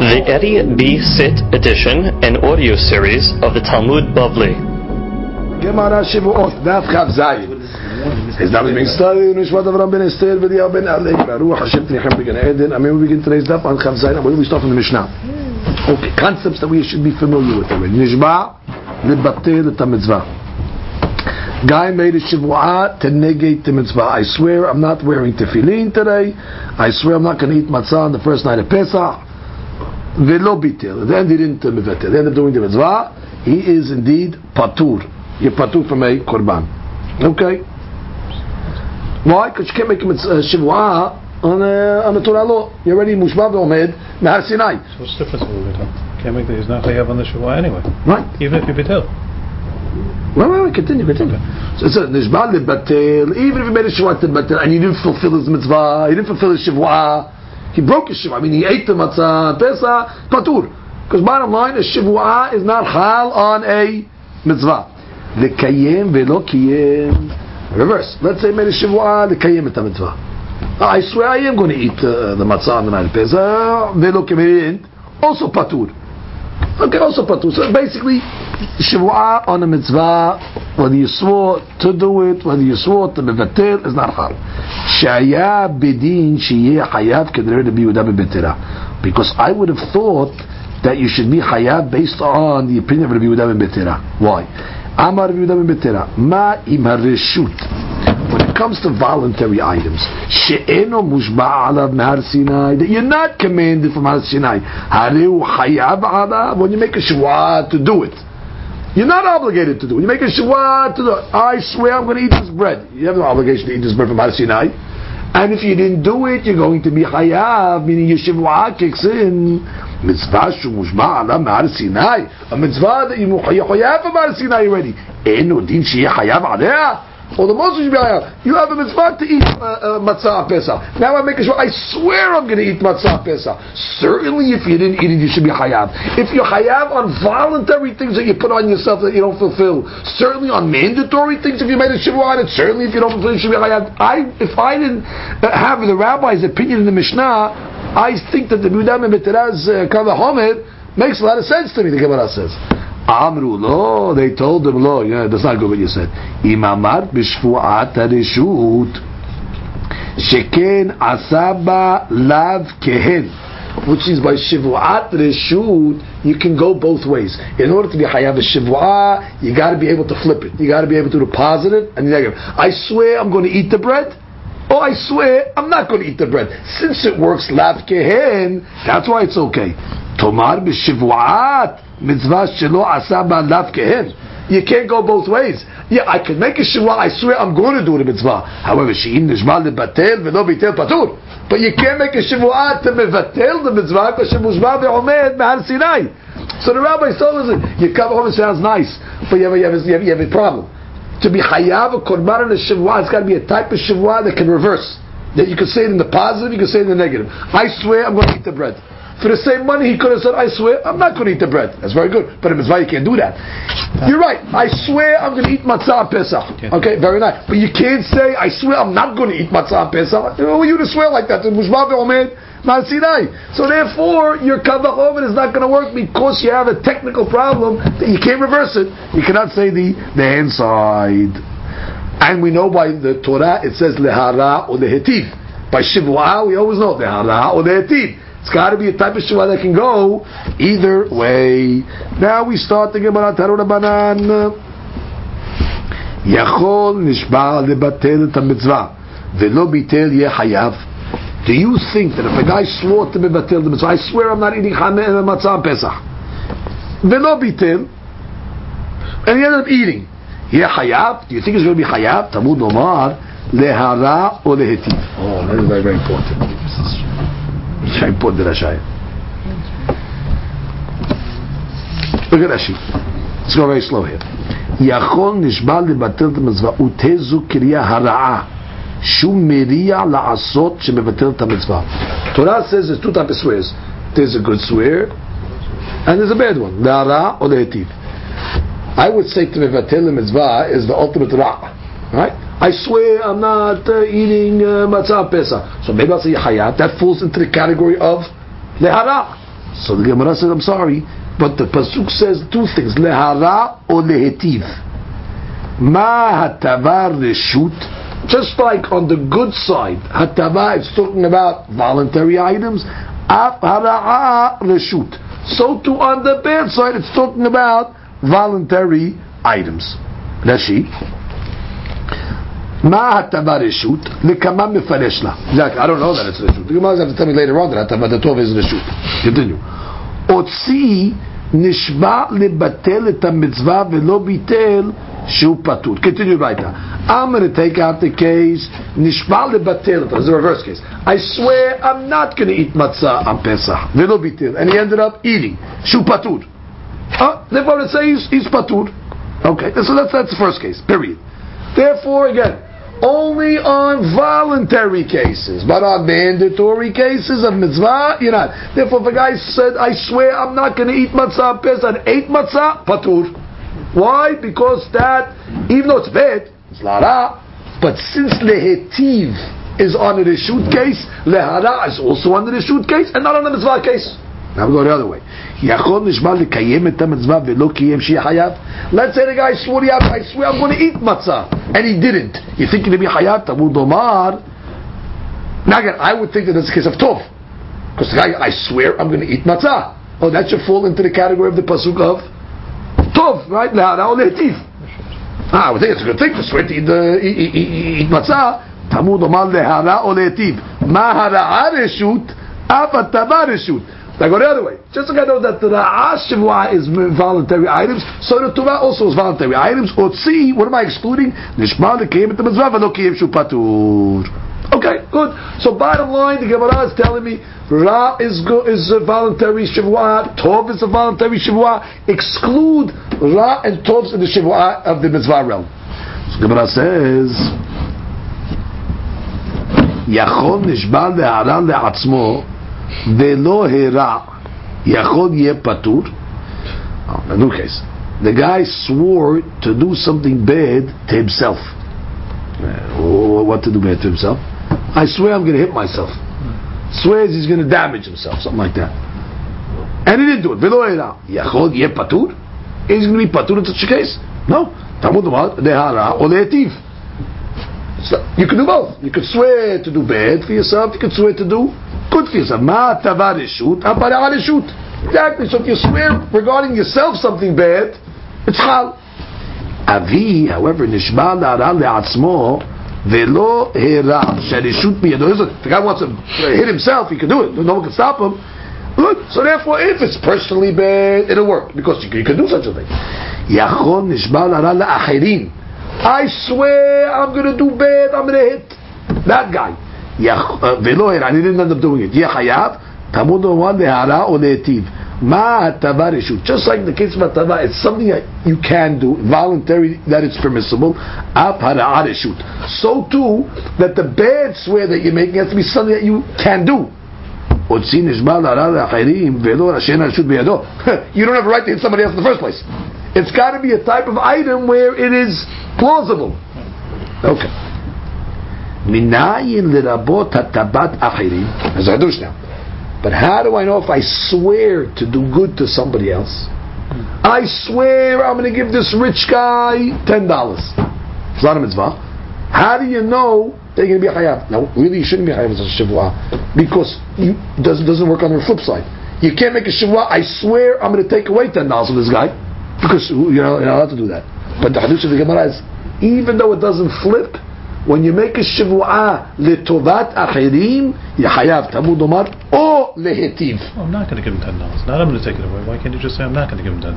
The Eddie B. Sit edition and audio series of the Talmud Bavli. Gemara Shavuot, Daf Chav Zayin. His name is being studied in Nishmat Avram ben Esther, V'Eliyahu ben Alegra, Ruach Hashem Tnichem B'Gan Eden. I mean, we begin today's Daf on Chav Zayin. We start from the Mishnah. Okay, concepts that we should be familiar with already. Nishba, Libatel et mitzvah. Guy made a Shavuot to negate the mitzvah. I swear I'm not wearing tefillin today. I swear I'm not going to eat matzah on the first night of Pesach. Velo bitel. Then he didn't mivetel. They end up doing the mitzvah. He is indeed patur. You're patur from a korban. Okay. Why? Because you can't make a Shavuot on a Torah law. You're already mushba v'omed mehar Sinai. So what's the difference? Can't make that. He's not chayav on the Shavuot anyway. Right. Even if you betel. Wait, continue. So it's a nishba lebatel. Even if he made a Shavuot to betel and he didn't fulfill his mitzvah, he didn't fulfill his Shavuot, he broke his Shavuot. I mean, he ate the matzah, Pesach, patur. Because bottom line, a Shavuot is not hal on a mitzvah. Lekayem velo kiyem. Reverse. Let's say he made a Shavuot lekayem et mitzvah. I swear I am going to eat the matzah on the night of Pesach. Velo kiyem, also patur. Okay, also patur. So basically, Shavuot on a mitzvah, whether you swore to do it, whether you swore to mevatel, is not hal. Shaya bidin sheyeh hayav kedrei Rabbi Yehuda ben Betera. Because I would have thought that you should be hayav based on the opinion of Rabbi Yehuda ben Betera. Why? Amar Rabbi Yehuda ben Betera, ma im hareshut. When it comes to voluntary items, she'eno mushba alav mehar Sinai, that you're not commanded from Har Sinai. Hareu hayav alav, when you make a Shavuot to do it. You're not obligated to do it. You make a Shavuot to do it. I swear I'm going to eat this bread. You have no obligation to eat this bread from Har Sinai. And if you didn't do it, you're going to be hayav, meaning your Shavuot kicks in. Mitzvah shumushba alav mehar Sinai. A mitzvah that you're hayav from Har Sinai already. Eno din sheyeh hayav aleh. Or the most you should be hayav. You have a mitzvah to eat matzah Pesach. Now I make a Shavuot. I swear I'm going to eat matzah Pesach. Certainly, if you didn't eat it, you should be hayav. If you're hayav on voluntary things that you put on yourself that you don't fulfill, certainly on mandatory things, if you made a Shavuot, and certainly if you don't fulfill, you should be hayav. If I didn't have the rabbi's opinion in the Mishnah, I think that the Yehuda ben Betera's Kavahomer makes a lot of sense to me. The Gemara says. Amru lo, they told him lo. Yeah, that's not good what you said. Imamar b'shvuat hareshut sheken asaba lav kehen, which is by shvuat reshut you can go both ways. In order to be hayav a shvuat, you got to be able to flip it. You got to be able to do the positive and the negative. I swear I'm going to eat the bread. Oh, I swear I'm not going to eat the bread. Since it works lav kehen, that's why it's okay. Tomar b'shvuat mitzvah shelo asaba lav kehen. You can't go both ways. Yeah, I can make a Shavuot. I swear I'm going to do the mitzvah. However, she'im nishma lebatel v'lo bitel patur. But you can't make a Shavuot to mevatel the mitzvah because shemushma ve'omed mehar Sinai. So the rabbi told us, your Kavahomer sounds nice, but you have a problem. To be hayav a korban and a Shavuot, it's got to be a type of Shavuot that can reverse. That you can say it in the positive, you can say it in the negative. I swear I'm going to eat the bread. For the same money, he could have said, I swear, I'm not going to eat the bread. That's very good. But in mitzvah, you can't do that. You're right. I swear I'm going to eat matzah Pesach. Okay, very nice. But you can't say, I swear I'm not going to eat matzah Pesach. Who are you to swear like that? Mushba ve'omed mehar Sinai. So therefore, your Kavahomer is not going to work because you have a technical problem that you can't reverse it. You cannot say the hand side. And we know by the Torah, it says lehara or lehetiv. By Shavuot, we always know lehara or lehetiv. It's got to be a type of Shavuot that can go either way. Now we start the Gemara Taru Rabbanan. Yachol nishba lebatel et mitzvah velo bitel yeh hayav. Do you think that if a guy swore to mevatel the mitzvah, I swear I'm not eating matzah Pesach, velo bitel, and he ended up eating, yeh hayav? Do you think it's going to be hayav? Talmud Omar lehara or lehetiv. Oh, that is very, very important. Very important, Rashi. Look at Rashi. Let's go very slow here. Yachol nishba lebatel mitzvah utezu kriya hara'a shum meriya la'asot shemevatel mitzvah. Torah says there's two types of swears. There's a good swear and there's a bad one. Le'ara or le'etiv. I would say to mevatel mitzvah is the ultimate ra'. Right? I swear I'm not eating matzah Pesach. So maybe I'll say hayat. That falls into the category of lehara. So the Gemara says, I'm sorry, but the pasuk says two things: lehara or lehetiv. Ma hatavar reshut. Just like on the good side, hatava is talking about voluntary items. Af hara'a reshut. So too on the bad side, it's talking about voluntary items. Rashi. Ma hatava reshut lekama mefaresh la. Exactly. I don't know that it's reshut. The Gemara has to tell me later on that hatava the tov is reshut. Continue. Otzi nishba lebatel et mitzvah velo bitel shu patur. Continue right now. I'm going to take out the case nishba lebatel. It's the reverse case. I swear I'm not going to eat matzah on Pesach velo bitel, and he ended up eating shu patur. Therefore, it says he's patur. Okay, so that's the first case. Period. Therefore, again, only on voluntary cases, but on mandatory cases of mitzvah, you're not. Therefore, if a guy said, I swear I'm not going to eat matzah on Pesach, and ate matzah, patur. Why? Because that, even though it's bad, it's lara, but since lehetiv is on the reshut case, lehara is also on the reshut case, and not on the mitzvah case. Now we go the other way. Let's say the guy swore, I swear I'm going to eat matzah, and he didn't. You think he'll be hayav? Tamud omar. Now again, I would think that it's a case of tov, because the guy, I swear I'm going to eat matzah. Oh, that should fall into the category of the pasuk of tov, right? I would think it's a good thing to swear to eat matzah. Tamud omar lehara o lehetiv. Ma hara'a reshut, af hatava reshut. I go the other way. Just like I know that the Ra'ah Shivwa is voluntary items, so the Tuvah also is voluntary items. Otzi, what am I excluding? Nishma lekayim et mitzvah v'lo kiyim shu patur. Okay, good. So bottom line, the Gemara is telling me Ra is a voluntary Shivwa, Tov is a voluntary Shivwa. Exclude Ra and Tovs in the Shivwa of the mitzvah realm. So Gemara says, Yachol nishba le'ara le'atzmo Velo hera yachol yeh patur. In a new case, the guy swore to do something bad to himself. What to do bad to himself? I swear I'm going to hit myself. Swears he's going to damage himself, something like that. And he didn't do it. Velo hera yachol yeh patur. Is he going to be patur in such a case? No. Tamud omar lehara or lehetiv. You can do both. You could swear to do bad for yourself. You could swear to do good for yourself. Ma tava reshut, apara reshut. Exactly. So if you swear regarding yourself something bad, it's chal. Avi, however, nishba la'ara le'atzmo velo hera shereshut biyado. If the guy wants to hit himself, he can do it. No one can stop him. Good. So therefore, if it's personally bad, it'll work because you can do such a thing. Yachon nishba la'ara le'achirin. I swear I'm going to do bad. I'm going to hit that guy. Veloher, and he didn't end up doing it. Yechayav, tamud omar lehara or lehetiv. Ma hatava reshut. Just like in the case of hatava, it's something that you can do, voluntary, that it's permissible. Af hara'a reshut. So too, that the bad swear that you're making has to be something that you can do. You don't have a right to hit somebody else in the first place. It's got to be a type of item where it is plausible. Okay. Minayin lirabot hatabat achirim. As I do now. But how do I know if I swear to do good to somebody else? I swear I'm going to give this rich guy $10. It's not a mitzvah. How do you know they're going to be a chayav? No, really, you shouldn't be a chayav as a shivua, because it doesn't work on the flip side. You can't make a shivua. I swear I'm going to take away $10 from this guy, because you're not allowed to do that. But the hadith of the Gemara is, even though it doesn't flip, when you make a shivua letovat achirim, you chayav tamud omar or lehetiv. I'm not going to give him $10. Not I'm going to take it away. Why can't you just say I'm not going to give him $10?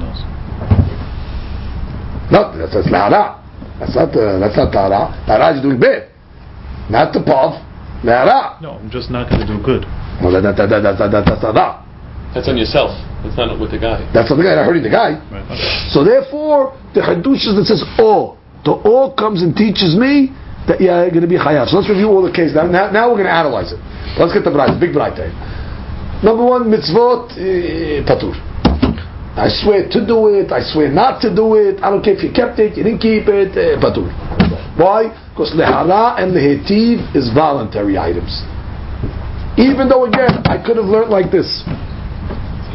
No, that's lahara. That's not tahara. Tahara is doing bad. Not the pav. Lahara. No, I'm just not going to do good. Well, that's tahara. That's on yourself. That's not with the guy. That's on the guy, not hurting the guy. Right, okay. So therefore, the hadush is that says oh. The oh comes and teaches me that you're going to be chayav. So let's review all the cases. Now we're going to analyze it. Let's get the brayta, big brayta. Number one, mitzvot patur. I swear to do it. I swear not to do it. I don't care if you kept it, you didn't keep it. Patur. Why? Because lehara and lehetiv is voluntary items. Even though again, I could have learned like this.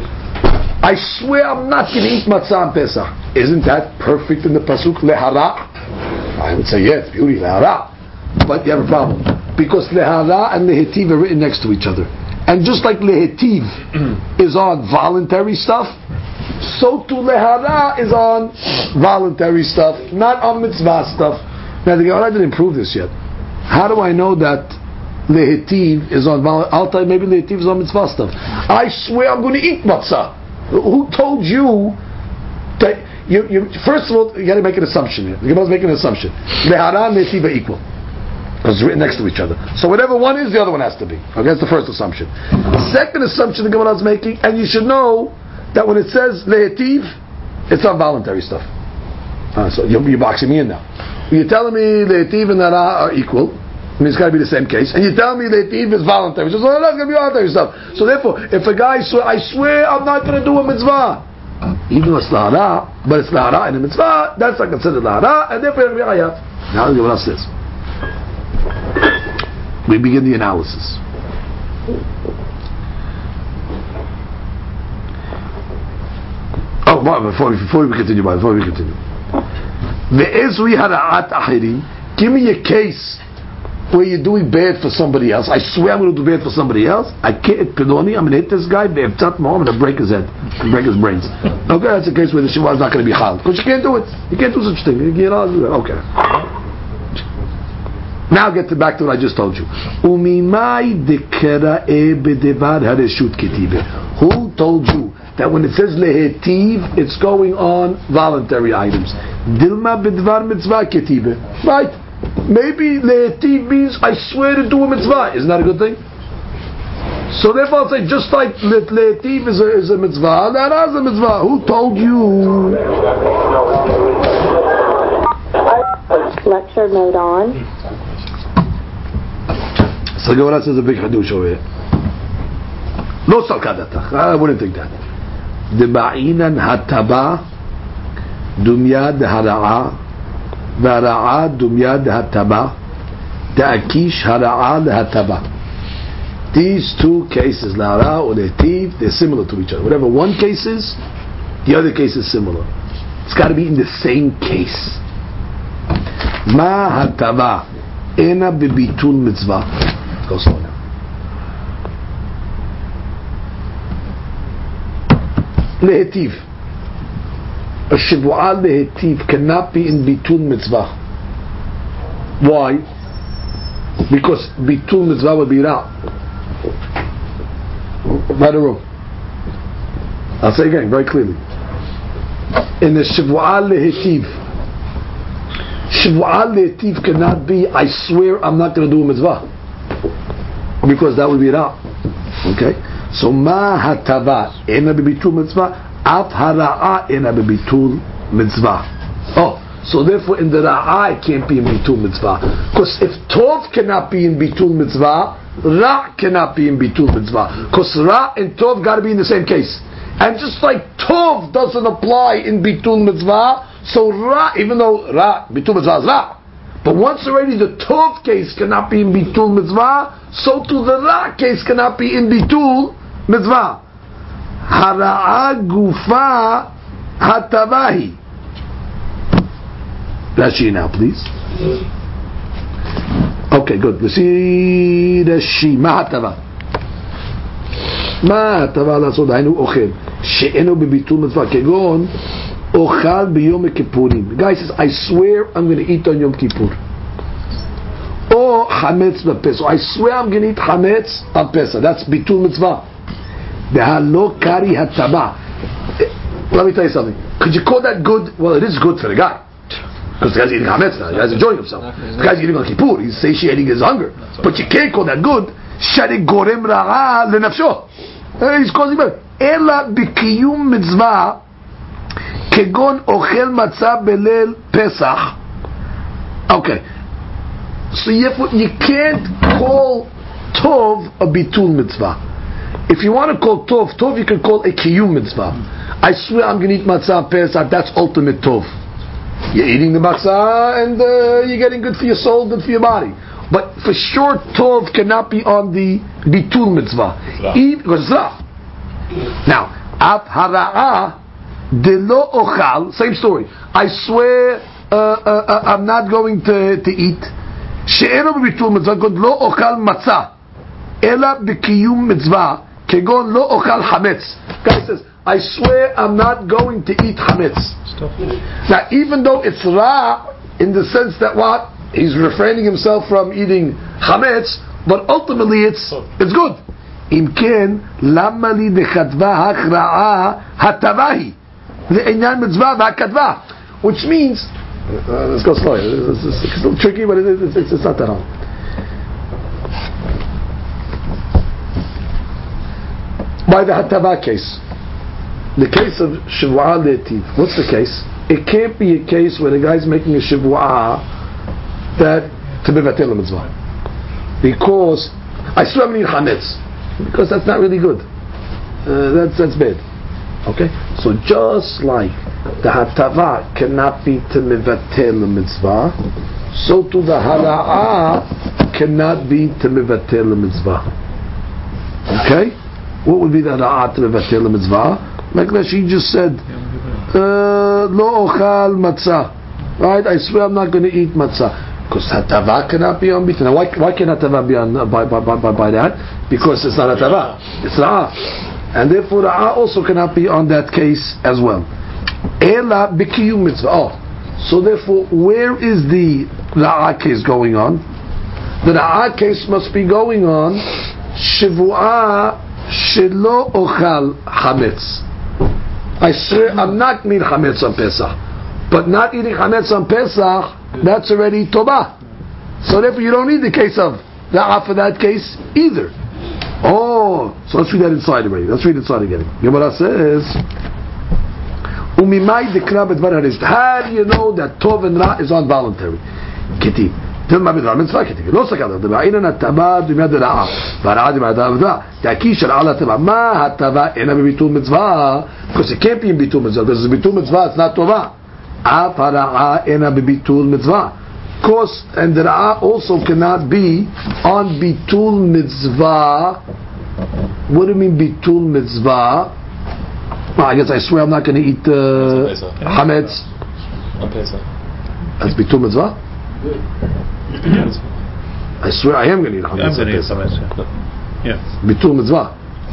I swear I'm not going to eat matzah on Pesach. Isn't that perfect in the pasuk lehara? I would say yes, beauty lehara. But you have a problem because lehara and lehetiv are written next to each other, and just like lehetiv is on voluntary stuff, so too lehara is on voluntary stuff, not on mitzvah stuff. Now the Gemara didn't prove this yet. How do I know that lehetiv is on voluntary? I'll tell you, maybe lehetiv is on mitzvah stuff. I swear I'm going to eat matzah. Who told you that? You first of all, you got to make an assumption here. The Gemara is making an assumption. Lehara and lehetiv are equal because it's written next to each other. So whatever one is, the other one has to be. Okay, that's the first assumption. Second assumption the Gemara is making, and you should know that when it says lehetiv, it's on voluntary stuff. So you're boxing me in now. You're telling me lehetiv and hara are equal. I mean, it's got to be the same case. And you tell me lehetiv is voluntary. So that's going to be voluntary stuff. So therefore, if a guy I swear I'm not going to do a mitzvah, even though it's lahara, but it's lahara and a mitzvah, that's not considered lahara, and therefore it's hayav. Now the Gemara says, we begin the analysis. Oh, before we continue. Ve'ezui hara'at achirim. Give me a case where you're doing bad for somebody else. I swear I'm going to do bad for somebody else. I can't pedoni. I'm going to hit this guy. I'm going to break his head, break his brains. Okay, that's a case where the shiva is not going to be chal because you can't do it. You can't do such a thing. Okay. Now get back to what I just told you. Who told you that when it says lehetiv, it's going on voluntary items? Dilma bidvar mitzvah ketibe. Right? Maybe lehetiv means I swear to do a mitzvah. Isn't that a good thing? So therefore I'll say just like lehetiv is a mitzvah, that is a mitzvah. Who told you? Lecture mode on. So the Gemara says a big hadush over here. No salkadatach. I wouldn't think that. The ba'inan hataba dumya de hara'a v'hara'a dumya de hataba ta'akish hara'a de hataba. These two cases, lahara or lehetiv, they're similar to each other. Whatever one case is, the other case is similar. It's got to be in the same case. Ma hataba ena bebitul mitzvah. Go slow now. Lehetiv. A shivu'ah lehetiv cannot be in bitul mitzvah. Why? Because bitul mitzvah would be ra. Right or wrong? I'll say again very clearly. In the shivu'ah lehetiv cannot be I swear I'm not going to do a mitzvah, because that would be ra. Okay? So ma hatava ena bebitul mitzvah, af hara'a ena bebitul mitzvah. Oh, so therefore in the ra'a it can't be in bitul mitzvah, because if tov cannot be in bitul mitzvah, ra cannot be in bitul mitzvah, because ra and tov got to be in the same case. And just like tov doesn't apply in bitul mitzvah, so ra, even though ra bitul mitzvah is ra, but once already the tov case cannot be in bitul mitzvah, so too the ra case cannot be in bitul mitzvah. Hara'a gufa hatabahi. Rashi now, please. Okay, good. We see Rashi. Ma hatava. Ma hatava לעשות היינו אוכל שאינו בביטול מצווה כגון אוכל ביום הכיפורים. The guy says, I swear I'm going to eat on Yom Kippur. Or chametz b'pesach. I swear I'm going to eat chametz on Pesach. That's bitul mitzvah. Dehalo kari hataba. Let me tell you something. Could you call that good? Well, it is good for the guy, because the guy's eating chametz now. The guy's enjoying himself. The guy's eating on Kippur. He's satiating his hunger. But you can't call that good. Shari gorem ra'a lenafsho. He's causing bad. Ela b'kiyum mitzvah kegon ochel matzah belel Pesach. Okay. So you can't call tov a bitul mitzvah. If you want to call tov, you can call a kiyum mitzvah. I swear I'm going to eat matzah Pesach. That's ultimate tov. You're eating the matzah and you're getting good for your soul, good for your body. But for sure, tov cannot be on the bitul mitzvah, because it's ra. Now, Af hara'a de lo ochal. Same story. I swear I'm not going to eat. She'eno b'bitul mitzvah. God lo ochal matzah. Ela b'kiyum mitzvah. Kegon lo ochal hametz. Guy says, I swear I'm not going to eat hametz. Now, even though it's ra in the sense that what he's refraining himself from eating hametz, but ultimately it's good. Im ken lama li dechatva hachra'a hatavahi le'inyan mitzvah v'hakatva, which means let's go slowly. It's a little tricky, but it's not that hard. By the hatava case, the case of shivua le'tiv, what's the case? It can't be a case where the guy's making a shivua that to mevatel mitzvah, because I swear I'm going to eat chametz, because that's not really good. That's bad. Okay, so just like the hatava cannot be to mevatel mitzvah, so to the hala'a cannot be to mevatel mitzvah. Okay, what would be the hala'a to mevatel mitzvah? Like Rashi just said, lo ochal matzah. Right? I swear I'm not going to eat matzah. Because hatava cannot be on bittul. Now, why can hatava be on by that? Because it's not hatava, it's ra'ah, and therefore ra'ah also cannot be on that case as well. Ela b'kiyum mitzvah. Oh, so therefore, where is the ra'ah case going on? The ra'ah case must be going on shivua shelo ochal hametz. I swear I'm not eating chametz on Pesach, but not eating chametz on Pesach, that's already Tobah. So therefore you don't need the case of Ra'ah for that case either. Oh, so let's read that inside already. Let's read inside again. Gemara says, Umimai dekra bedvar harisht. How do you know that Tov and Ra is on voluntary? Kiti. Tilma bedvar mitzvah kiti. Lo sakada. Deba'ina nataba dumyad Ra'ah. Vara'ah dumyad Ra'ah. Ta'kish Ra'ah tava. Ma hatava ena bebitul mitzvah. Because it can't be in bitul mitzvah. Because it's bitul mitzvah, it's not Tovah. Af hara'a ena bebitul mitzvah. Course, and the ra'ah also cannot be on bitul mitzvah. What do you mean bitul mitzvah? Well, I guess I swear I'm not going to eat hametz on Pesach. That's bitul mitzvah. I swear I am going to eat hametz on Pesach. Yeah. Bitul mitzvah.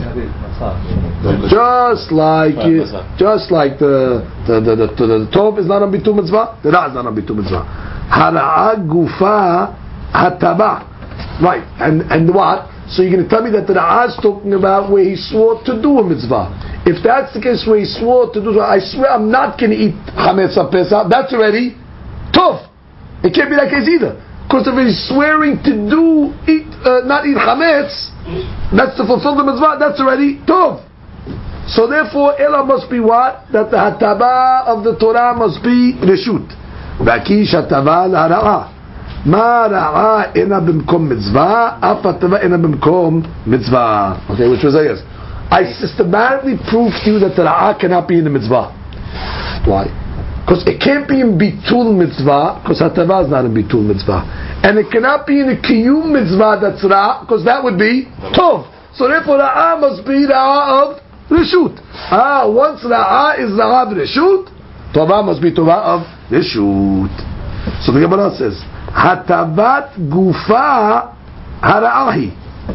Just like the tov is not on bitul mitzvah, the ra is not on bitul mitzvah. Hara'a gufa hataba, right? And what? So you're going to tell me that the ra is talking about where he swore to do a mitzvah. If that's the case where he swore to do, I swear I'm not going to eat chametz on Pesach. That's already tov. It can't be that case either. Because if he's swearing to not eat chametz, that's to fulfill the mitzvah, that's already tov. So therefore, Ela must be what? That the hataba of the Torah must be reshut. Vakish hataba l'hara'ah. Ma ra'ah ena b'mkom mitzvah, af hataba ena b'mkom mitzvah. Okay, which was I guess. I systematically proved to you that the ra'ah cannot be in the mitzvah. Why? Because it can't be in bitul mitzvah, because hatava is not in bitul mitzvah, and it cannot be in the kiyum mitzvah that's ra, because that would be tov. So therefore, ra'ah must be ra'ah of reshut. Once ra'ah is ra'ah of reshut, tova must be tova of reshut. So the Gemara says, hatavat gufa hara'ahi.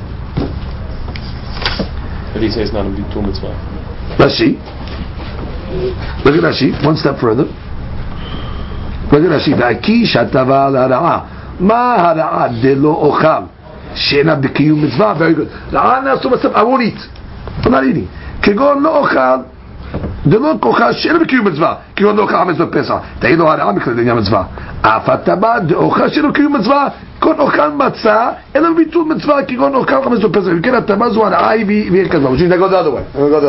But he says it's not in bitul mitzvah. Rashi. Look at Rashi, one step further. Look at Rashi. Vakish hatava l'hara'ah. Ma hara'ah de lo ochal. She'ena b'kiyum mitzvah. Very good. Ra'ah nas to myself, I won't eat. I'm not eating. Kegon lo ochal. De lo ochal she'ena b'kiyum mitzvah. Kegon lo ochal hametz b'pesach. Ta'id lo hara'ah mikra d'inyan mitzvah. Af hatava de ochal she'ena b'kiyum mitzvah. Kegon ochal matzah. Ela b'bitul mitzvah. Kegon ochal hametz b'pesach. You can hatava zu hara'ah v'yeh kazva. Which means I go the other way.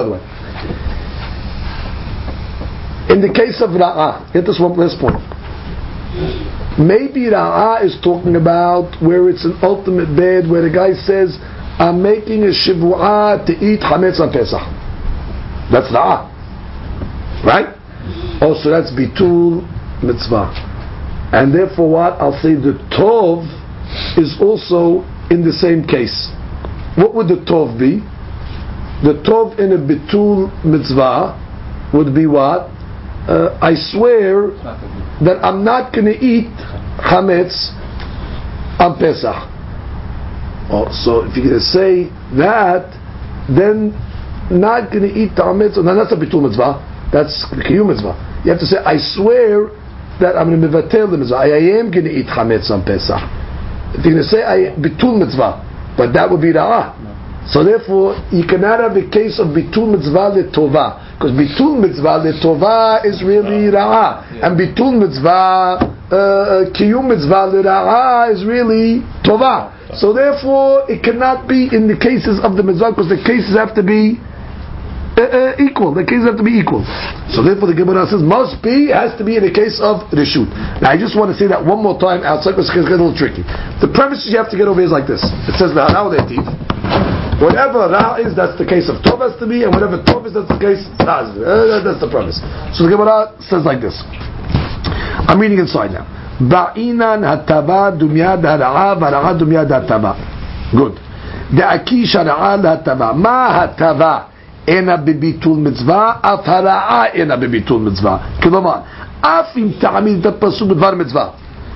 In the case of Ra'ah, get this one last point. Maybe Ra'ah is talking about where it's an ultimate bad, where the guy says, I'm making a shivua to eat chametz on Pesach. That's Ra'ah. Right? Oh, so that's bitul mitzvah. And therefore what? I'll say the tov is also in the same case. What would the tov be? the tov in a bitul mitzvah would be what? I swear that I'm not going to eat chametz on Pesach. Oh, so if you're going to say that, then not going to eat chametz, no, that's a bitul mitzvah. That's kiyum mitzvah. You have to say, I swear that I'm going to mevatel the mitzvah. I am going to eat chametz on Pesach. If you're going to say bitul mitzvah, but that would be ra'ah. So therefore, you cannot have a case of bitul mitzvah letovah, because bitul mitzvah letovah is really ra'ah, and bitul mitzvah kiyum mitzvah lera'ah is really tovah. So therefore, it cannot be in the cases of the mitzvah, because the cases have to be equal. The cases have to be equal. So therefore, the Gemara says has to be in the case of reshut. Now, I just want to say that one more time outside, because it's a little tricky. The premise you have to get over is like this. It says whatever ra is, that's the case of tov has to be, and whatever tov is, that's the case ra is. That's the premise. So the Gemara says like this. I'm reading inside now. Ba'inan hatava dumyad hara'a v'hara'a dumyad hatava. Good. Da'akish hara'a hatava. Ma hatava ena bebitul mitzvah, af hara'a ena bebitul mitzvah. כלומר, אף אם תעמיד את הפסוק בדבר מצווה.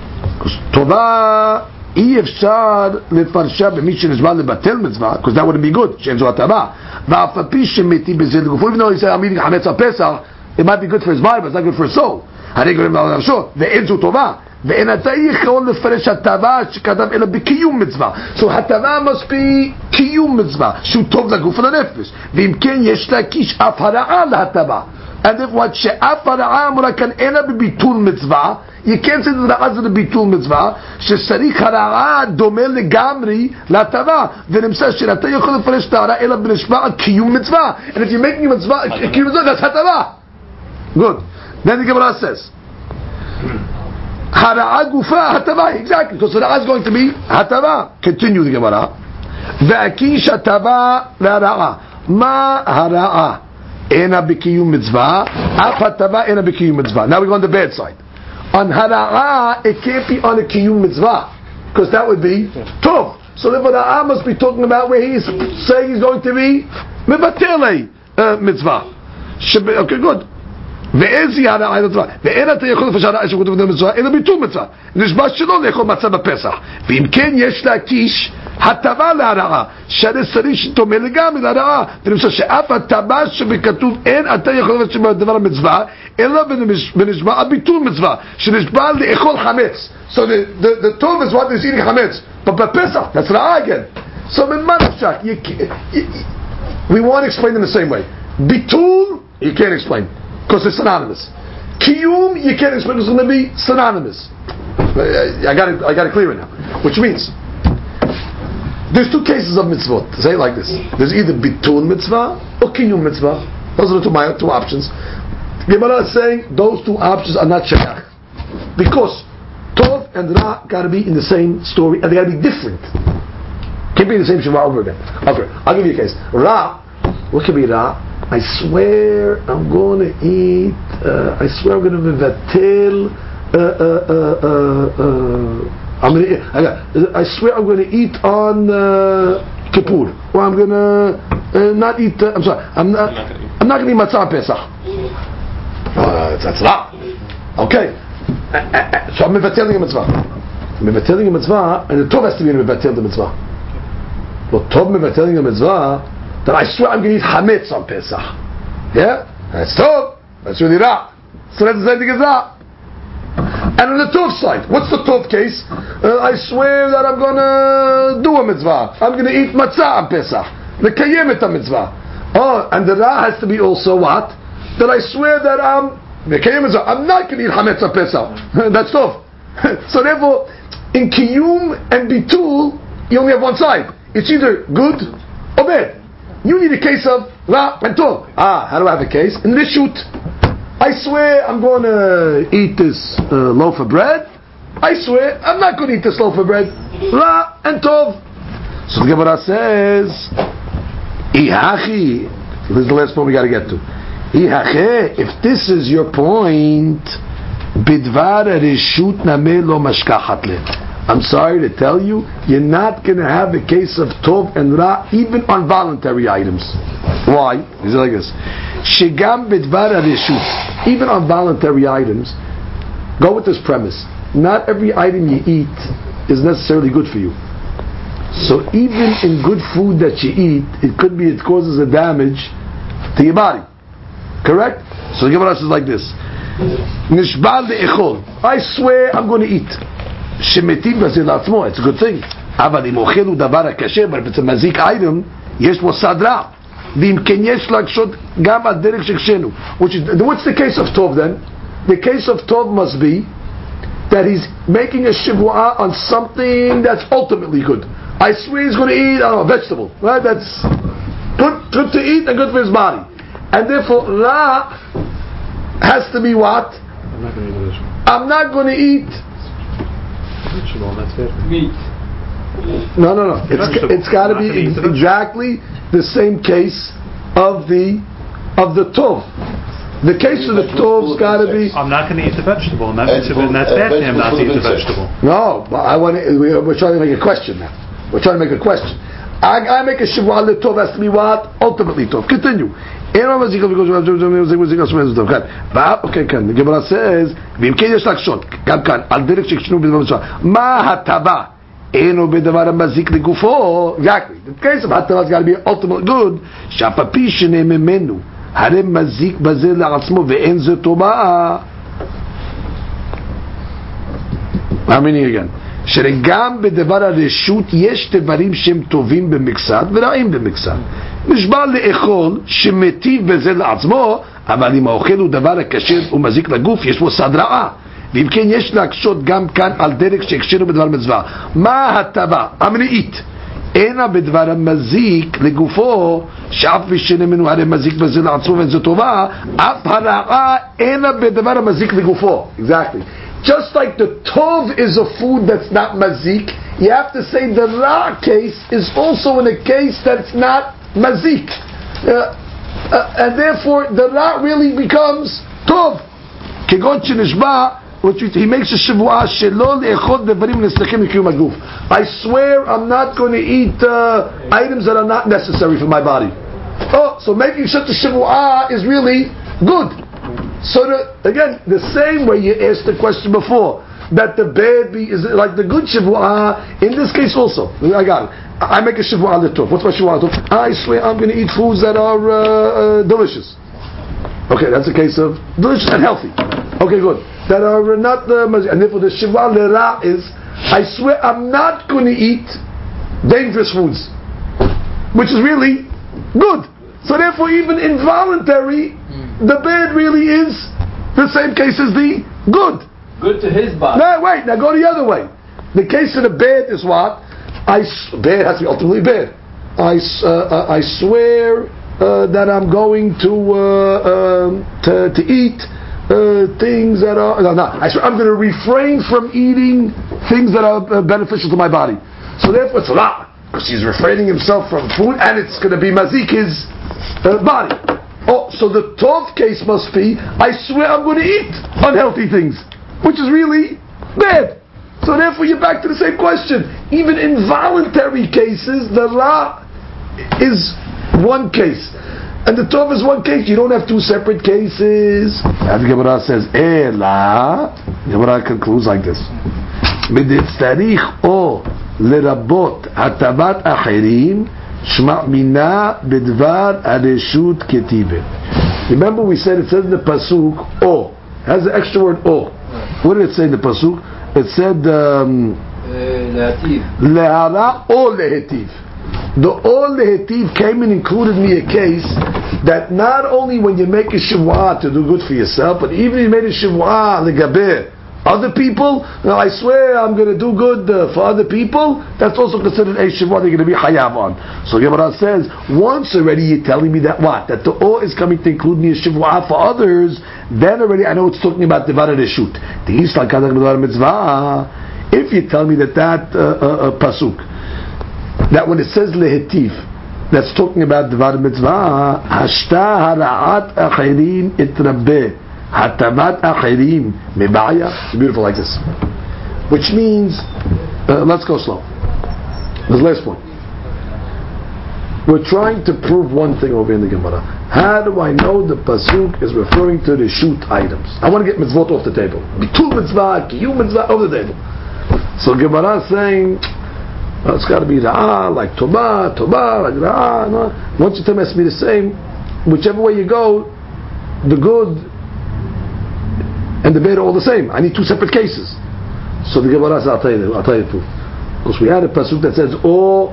טובה אי אפשר לפרשה במי שנשבע לבטל מצווה, because that wouldn't be good, שאין זו הטבה. ואף הפי שמתי בזה לגופו, even though he said, I'm eating חמץ על פסח, it might be good for his body, but it's not good for his soul. הרי גורם לנפשו, ואין זו טובה. ואין אתה יכול לפרש הטבה שכתב אלא בקיום מצווה. So הטבה must be קיום מצווה, שהוא טוב לגוף ולנפש. ואם כן יש להקיש אף הרעה להטבה. And if what שאף הרעה אמורה כאן אלא בביטול מצווה, you can't say that הרעה זה לביטול מצווה, שצריך הרעה דומה לגמרי להטבה. ונמצא שאתה יכול לפרש את הרעה אלא בנשבע על קיום מצווה. And if you're making מצווה, קיום מצווה, that's הטבה. Good. Then the Gemara says, Hara'a gufa hatava, exactly, because hara'a is going to be hatava. Continue the Gemara. Ve'akish hatava ve'hara'a. Ma hara'a ena b'kiyum mitzvah, af hatava ena b'kiyum mitzvah. Now we go on the bad side. On hara'a, it can't be on a kiyum mitzvah, because that would be tov. So therefore the hara'a must be talking about where he is saying he's going to be mevatel mitzvah. Okay, good. ואיזה הרעה לטבע, ואין אתה יכול לפרש הרעה שכתוב בדבר מצווה, אלא ביטול מצווה. נשבע שלא לאכול מצה בפסח. ואם כן יש להקיש הטבה להרעה, שהרי צריך שתומה לגמרי להרעה. ונמצא שאף הטבה שבכתוב אין אתה יכול לפרש בדבר המצווה, אלא בנשבע הביטול מצווה, שנשבע לאכול חמץ. So the tov is what is eating חמץ. But בפסח, that's רעה again. So ממה נפשך? We want to explain in the same way. ביטול, you can't explain. Because it's synonymous. Kiyum, you can't explain, it's going to be synonymous. I got it clear right now. Which means, there's two cases of mitzvot. Say it like this. There's either bitul mitzvah or kiyum mitzvah. Those are the two options. Gemara is saying those two options are not shayach. Because tov and ra got to be in the same story, and they got to be different. Can't be in the same shema over again. Okay, I'll give you a case. Ra, what can be ra? I swear I'm going to eat. I swear I'm going to mevatel. I swear I'm going to eat on Kippur, or I'm going to not eat. I'm sorry. I'm not going to eat matzah on Pesach. That's not okay. So I'm mevateling a mitzvah. Mevateling a mitzvah, and the tov has to be mevatel the mitzvah. But tov mevateling a mitzvah. That I swear I'm going to eat chametz on Pesach. Yeah? That's tov. That's really ra. So that's the same thing as ra. And on the tov side, what's the tov case? I swear that I'm going to do a mitzvah. I'm going to eat matzah on Pesach. The kayemet mitzvah. Oh, and the ra has to be also what? That I swear that I'm not going to eat chametz on Pesach. That's tov. So therefore, in kiyum and bitul, you only have one side. It's either good or bad. You need a case of ra and tov. How do I have a case? In reshut, I swear I'm going to eat this loaf of bread. I swear I'm not going to eat this loaf of bread. Ra and tov. So the Gemara says, Ihachi. This is the last point we got to get to. Ihachi. If this is your point, bidvar reshut name lo mashkachat le. I'm sorry to tell you, you're not going to have a case of tov and ra even on voluntary items. Why? Is it like this? Shegam bidvar hareshut. Even on voluntary items, go with this premise. Not every item you eat is necessarily good for you. So even in good food that you eat, it could be it causes a damage to your body. Correct? So the Gemara says like this: Nishbal de'echol. I swear I'm going to eat. Shemetiv bazil atzmo. It's a good thing. Aval im ochelu davar kasher, but if it's a mazik item, yesh lo sadra. V'im ken yesh lakshot gam al derech shekshenu. Which is, what's the case of tov then? The case of tov must be that he's making a shivua on something that's ultimately good. I swear he's going to eat, I don't know, a vegetable. Right? That's good to eat and good for his body. And therefore, ra has to be what? I'm not going to eat vegetable, that's it. Meat. No. It's got to be exactly the same case of the tov. The case of the tov's got to be. I'm not going to eat the vegetable, and that's bad for him not to eat the vegetable. No, but we're trying to make a question now. We're trying to make a question. I make a shivua the tov has to be what? Ultimately tov. Continue. Okay, the Gemara says, exactly. The case of hatava has got to be ultimately good. Harem mazik bazel la'atzmo ve'en ze toma. How many again? שגם בדבר הרשות יש דברים שהם טובים במקצת ורעים במקצת. נשבע לאכול שמטיב בזה לעצמו, אבל אם האוכל הוא דבר הקשר ומזיק לגוף, יש בו סד רעה. ואם כן יש להקשות גם כאן על דרך שהקשרו בדבר מצווה. מה הטבה? המנעית. אינה בדבר המזיק לגופו, שאף ושנמנו הרי מזיק בזה לעצמו ואין זו טובה, אף הרעה אינה בדבר המזיק לגופו. Exactly. Just like the tov is a food that's not mazik, you have to say the ra case is also in a case that's not mazik. And therefore the ra really becomes tov. Kegon shenishba, he makes a shivua shelo le'echod devarim neslechem mikiyum haguf. I swear I'm not going to eat items that are not necessary for my body. Oh, so making such a shivua is really good. So again, the same way you asked the question before, that the bad is like the good shivua, in this case also. I got it. I make a shivua on the top. What's my shivua on the top? I swear I'm going to eat foods that are delicious. Okay, that's a case of delicious and healthy. Okay, good. That are not and therefore the shivua lera is, I swear I'm not going to eat dangerous foods, which is really good. So therefore, even involuntary, the bad really is the same case as the good. Good to his body. No, wait. Now go the other way. The case of the bad is what? Bad has to be ultimately bad. I swear that I'm going to eat things that are I swear I'm going to refrain from eating things that are beneficial to my body. So therefore, it's ra, because he's refraining himself from food, and it's going to be mazik his body. Oh, so the tov case must be, I swear I'm going to eat unhealthy things, which is really bad. So therefore you're back to the same question. Even in voluntary cases, the ra is one case, and the tov is one case. You don't have two separate cases. And the Gemara says, Ela, Gemara concludes like this. Miditzarich o lerabot hatavat acherim Shma mina bedvar areshut ketibe. Remember we said it says in the pasuk o. It has the extra word o. What did it say in the pasuk? It said lehara o lehetiv. The o lehetiv came and included me a case that not only when you make a shivua to do good for yourself, but even if you made a shivua legabeh other people, I swear I'm going to do good for other people, that's also considered a shivua they're going to be hayav on. So Gemara says, once already you're telling me that what? That the o is coming to include me a shivua for others, then already I know it's talking about devar reshut. If you tell me that pasuk, that when it says lehetiv, that's talking about devar mitzvah, hashta hara'at achirim itrabeh. Hatavat achirim mebaya. It's beautiful like this, which means Let's go slow. This last point. We're trying to prove one thing over in the Gemara. How do I know the pasuk is referring to the shoot items? I want to get mitzvot off the table. Bitul mitzvah, kiyum mitzvah, off the table. So Gemara is saying, well, it's got to be ra'ah, like tobah, like ra'ah. No. Once you tell me it's be the same, whichever way you go, the good and the bad are all the same. I need two separate cases. So the Gemara says, I'll tell you the proof. Because we had a pasuk that says, O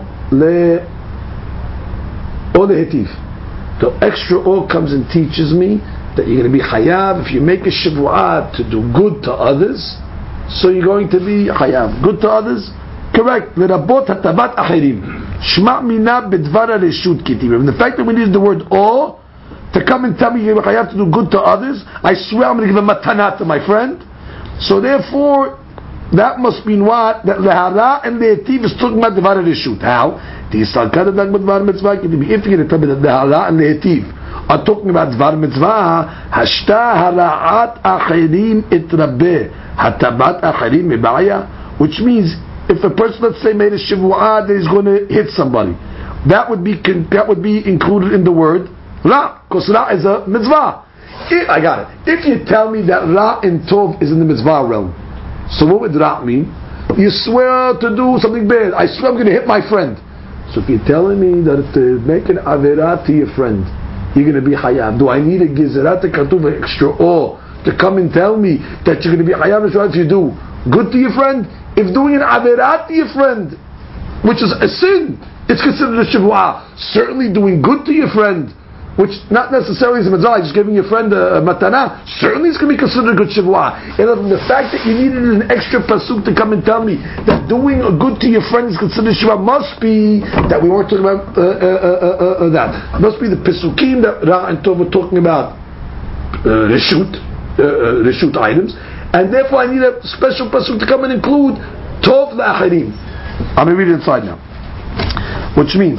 lehetiv. The extra O comes and teaches me that you're going to be chayav if you make a shivua to do good to others. So you're going to be chayav. Good to others? Correct. L'rabot hatabat achirim. Shma mina bedvara reshut kitiv. And the fact that we need the word O to come and tell me you're chayav to do good to others, I swear I'm going to give a matana to my friend. So therefore, that must mean what? That lehara and lehetiv is talking about devara reshut. How? If you're going to tell me that lehara and lehetiv are talking about dvar mitzvah, hashta hara'at achirim itrabeh hatabat achirim mebaya, which means if a person, let's say, made a shivua that he's going to hit somebody, that would be included in the word ra, because ra is a mitzvah. I got it. If you tell me that ra and tov is in the mitzvah realm, so what would ra mean? You swear to do something bad. I swear I'm going to hit my friend. So if you're telling me that to make an avera to your friend, you're going to be chayav. Do I need a gizerat katuv extra or to come and tell me that you're going to be chayav if you do good to your friend? If doing an avera to your friend, which is a sin, it's considered a shivua. Certainly doing good to your friend, which not necessarily is a mitzvah, just giving your friend a matana, certainly it's going to be considered a good shivua. And the fact that you needed an extra pasuk to come and tell me that doing a good to your friend is considered shivua must be that we weren't talking about that. It must be the pesukim that Ra and Tov were talking about reshut items, and therefore I need a special pasuk to come and include Tov la'achirim. I'm going to read it inside now, which means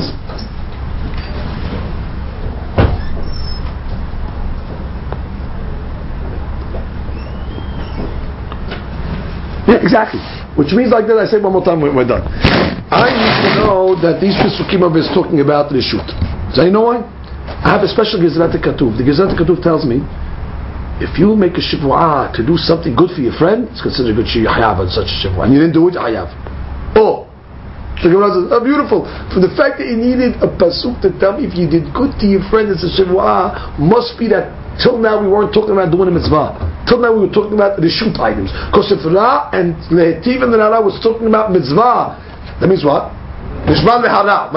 yeah, exactly. Which means like that, I say one more time, we're done. I need to know that these Pesukim are talking about reshut. So you know why? I have a special Gezerat Katuv. The Gezerat Katuv tells me, if you make a shivua to do something good for your friend, it's considered good hayav on such a shivua. And you didn't do it, hayav. Oh! So the Gemara says, oh, beautiful. From the fact that you needed a pasuk to tell me if you did good to your friend, it's a shivua, must be that till now we weren't talking about doing a mitzvah. Till now we were talking about the shoot items. Because if Ra and Lehetiv and the Ra was talking about mitzvah, that means what? Nishma lehara.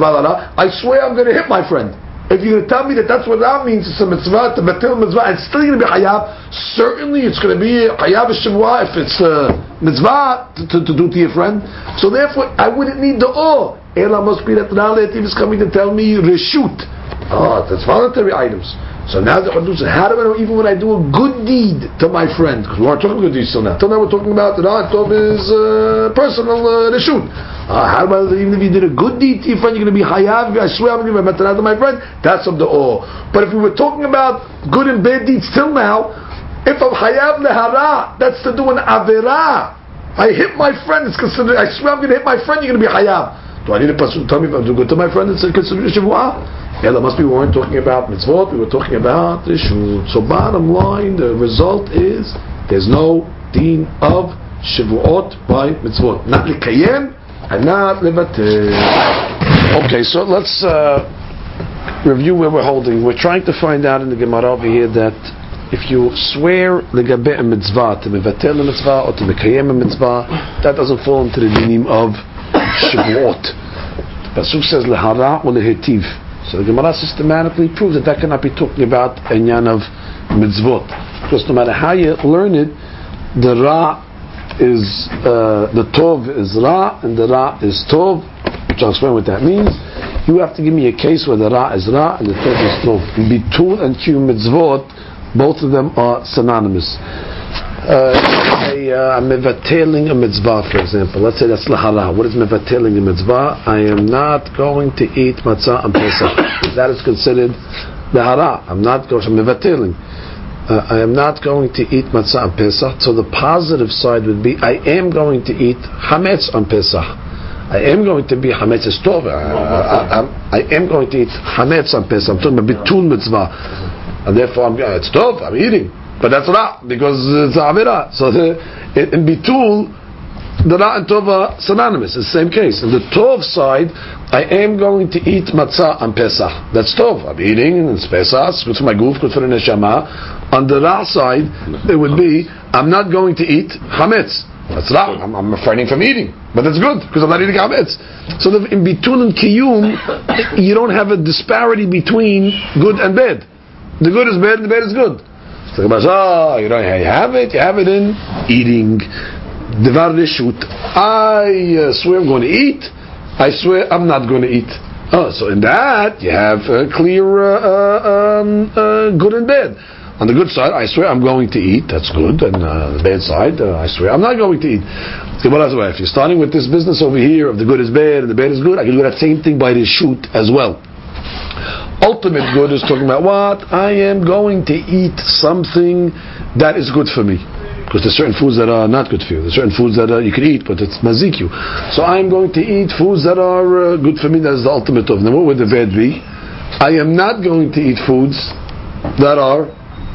I swear I'm going to hit my friend. If you're going to tell me that that's what Ra means, it's a mitzvah, to batil mitzvah, and it's still going to be hayav, certainly it's going to be hayav shivua if it's mitzvah to do to your friend. So therefore, I wouldn't need the o. Ela must be that Ra Lehetiv is coming to tell me reshut. Oh, that's voluntary items. So now the Chadus said, how do I know even when I do a good deed to my friend? Because we aren't talking about good deeds till now. Till now we're talking about the Tov is personal reshut. How do I know even if you did a good deed to your friend, you're going to be hayav? I swear I'm going to give a matana to my friend. That's of the O. But if we were talking about good and bad deeds till now, if I'm hayav lehara, that's to do an avera. I hit my friend, it's considered, I swear I'm going to hit my friend, you're going to be hayav. Do I need a person to tell me if I'm doing good to my friend, it's considered shivua? Yeah, that must be we weren't talking about mitzvot, we were talking about reshut. So bottom line, the result is there's no deen of shivuot by mitzvot. Not likayem and not levatel. Okay, so let's review where we're holding. We're trying to find out in the Gemara over here that if you swear legabe a mitzvah, to mevatel a mitzvah or to mekayem a mitzvah, that doesn't fall into the dinim of shivuot. The pasuk says lehara or lehetiv. So the Gemara systematically proves that cannot be talking about inyan of mitzvot. Because no matter how you learn it, the ra is, the tov is ra, and the ra is tov, which I'll explain what that means. You have to give me a case where the ra is ra and the tov is tov. Bitul and kiyum mitzvot, both of them are synonymous. I'm mevatailing a mitzvah, for example. Let's say that's lahara. What is mevatailing a mitzvah? I am not going to eat matzah on Pesach. That is considered lahara. I'm not going to mevatailing. I am not going to eat matzah on Pesach. So the positive side would be, I am going to eat hametz on Pesach. I am going to be hametz is tov. I am going to eat hametz on Pesach. I'm talking about bitul mitzvah, and therefore it's tov. I'm eating, but that's ra because it's avera. So in bitul, the ra and tov are synonymous. It's the same case. In the tov side, I am going to eat matzah on Pesach. That's tov. I'm eating, and it's Pesach. It's good for my goof, good for the neshama. On the ra side, it would be, I'm not going to eat chametz. That's ra. I'm refraining from eating, but that's good because I'm not eating chametz. So in bitul and kiyum, you don't have a disparity between good and bad. The good is bad, and the bad is good. So you have it in eating. Devar reshut. I swear I'm going to eat. I swear I'm not going to eat. Oh, so in that you have clear good and bad. On the good side, I swear I'm going to eat. That's good. And the bad side, I swear I'm not going to eat. If you're starting with this business over here of the good is bad and the bad is good, I can do that same thing by the shoot as well. Ultimate good is talking about what? I am going to eat something that is good for me. Because there's certain foods that are not good for you. There's certain foods that you can eat, but it's mazik you. So I'm going to eat foods that are good for me. That's the ultimate of. Now what would the bad be? I am not going to eat foods that are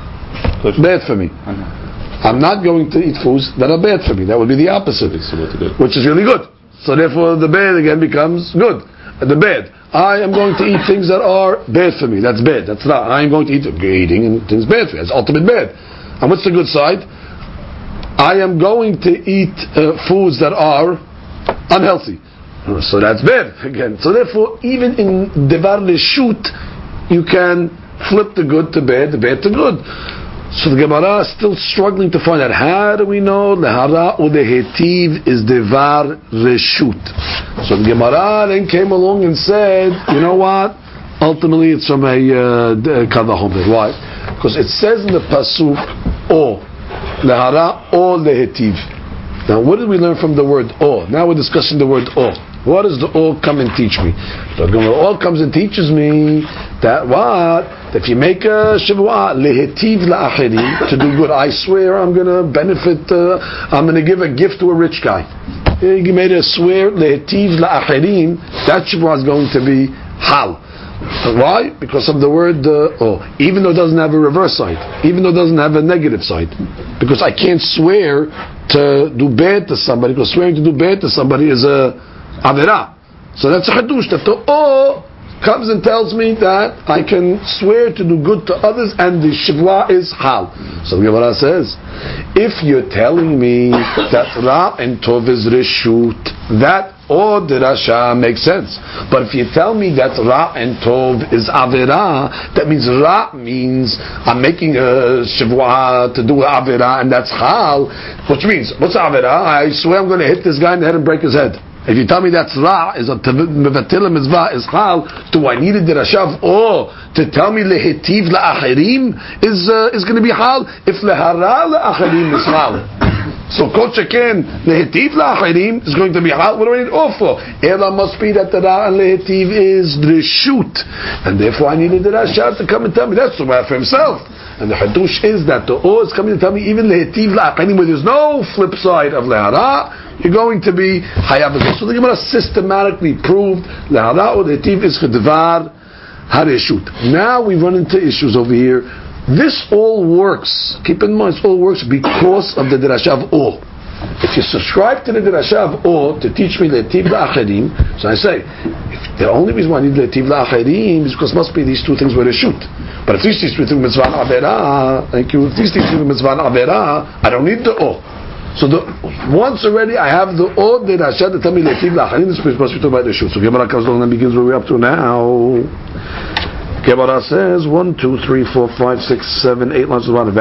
bad for me. I'm not going to eat foods that are bad for me. That would be the opposite, which is really good. So therefore the bad again becomes good. The bad. I am going to eat things that are bad for me. That's bad. That's not. I am going to eat eating and things bad for me. That's ultimate bad. And what's the good side? I am going to eat foods that are unhealthy. So that's bad again. So therefore, even in devar leshut, you can flip the good to bad, the bad to good. So the Gemara is still struggling to find out how do we know lehara or lehetiv is devar reshut. So the Gemara then came along and said, you know what? Ultimately, it's from a kavahomer. Why? Because it says in the pasuk or lehara or lehetiv. Now, what did we learn from the word or? Now we're discussing the word or. What does the or come and teach me? The or comes and teaches me that what? If you make a shivua lehetiv la'achirim, to do good, I swear I'm going to benefit, I'm going to give a gift to a rich guy. You made a swear lehetiv la'achirim, that shivua is going to be hal. Why? Because of the word or. Even though it doesn't have a reverse side, even though it doesn't have a negative side, because I can't swear to do bad to somebody, because swearing to do bad to somebody is a avera. So that's a hadush, that the o comes and tells me that I can swear to do good to others, and the shivwa is hal. So the Gemara says, if you're telling me that ra and tov is reshut, that or derasha makes sense. But if you tell me that ra and tov is avera, that means ra means I'm making a shivwa to do avera, and that's hal, which means, what's avera? I swear I'm going to hit this guy in the head and break his head. If you tell me that's ra, is a mevatil mitzvah, is hal, do I need a derashav or to tell me lehetiv la'achirim is going to be hal? If lehara la'achirim is hal, so kol sheken lehetiv la'achirim is going to be hal. What do I need or for? Ela must be that the ra and lehetiv is reshut, and therefore I need a derashav to come and tell me that's the way for himself. And the hadush is that the o is coming to tell me even lehetiv la'achirim, where there's no flip side of lehara, you're going to be hayav. So the Gemara systematically proved lehara or lehetiv is chedvar hareshut. Now we run into issues over here. This all works. Keep in mind, it all works because of the derashav or. If you subscribe to the derashav or to teach me lehetiv la'achirim, so I say, if the only reason why I need lehetiv la'achirim is because must be these two things were reshut. But if these two things mitzvah avera, thank you. If these things mitzvah avera, I don't need the or. So once already I have the or that I said to tell me lehetiv la'achirim, this is supposed to be talking about the shoot. So Gemara comes along and begins where we're up to now. Gemara says 1, 2, 3, 4, 5, 6, 7, 8 lines of water.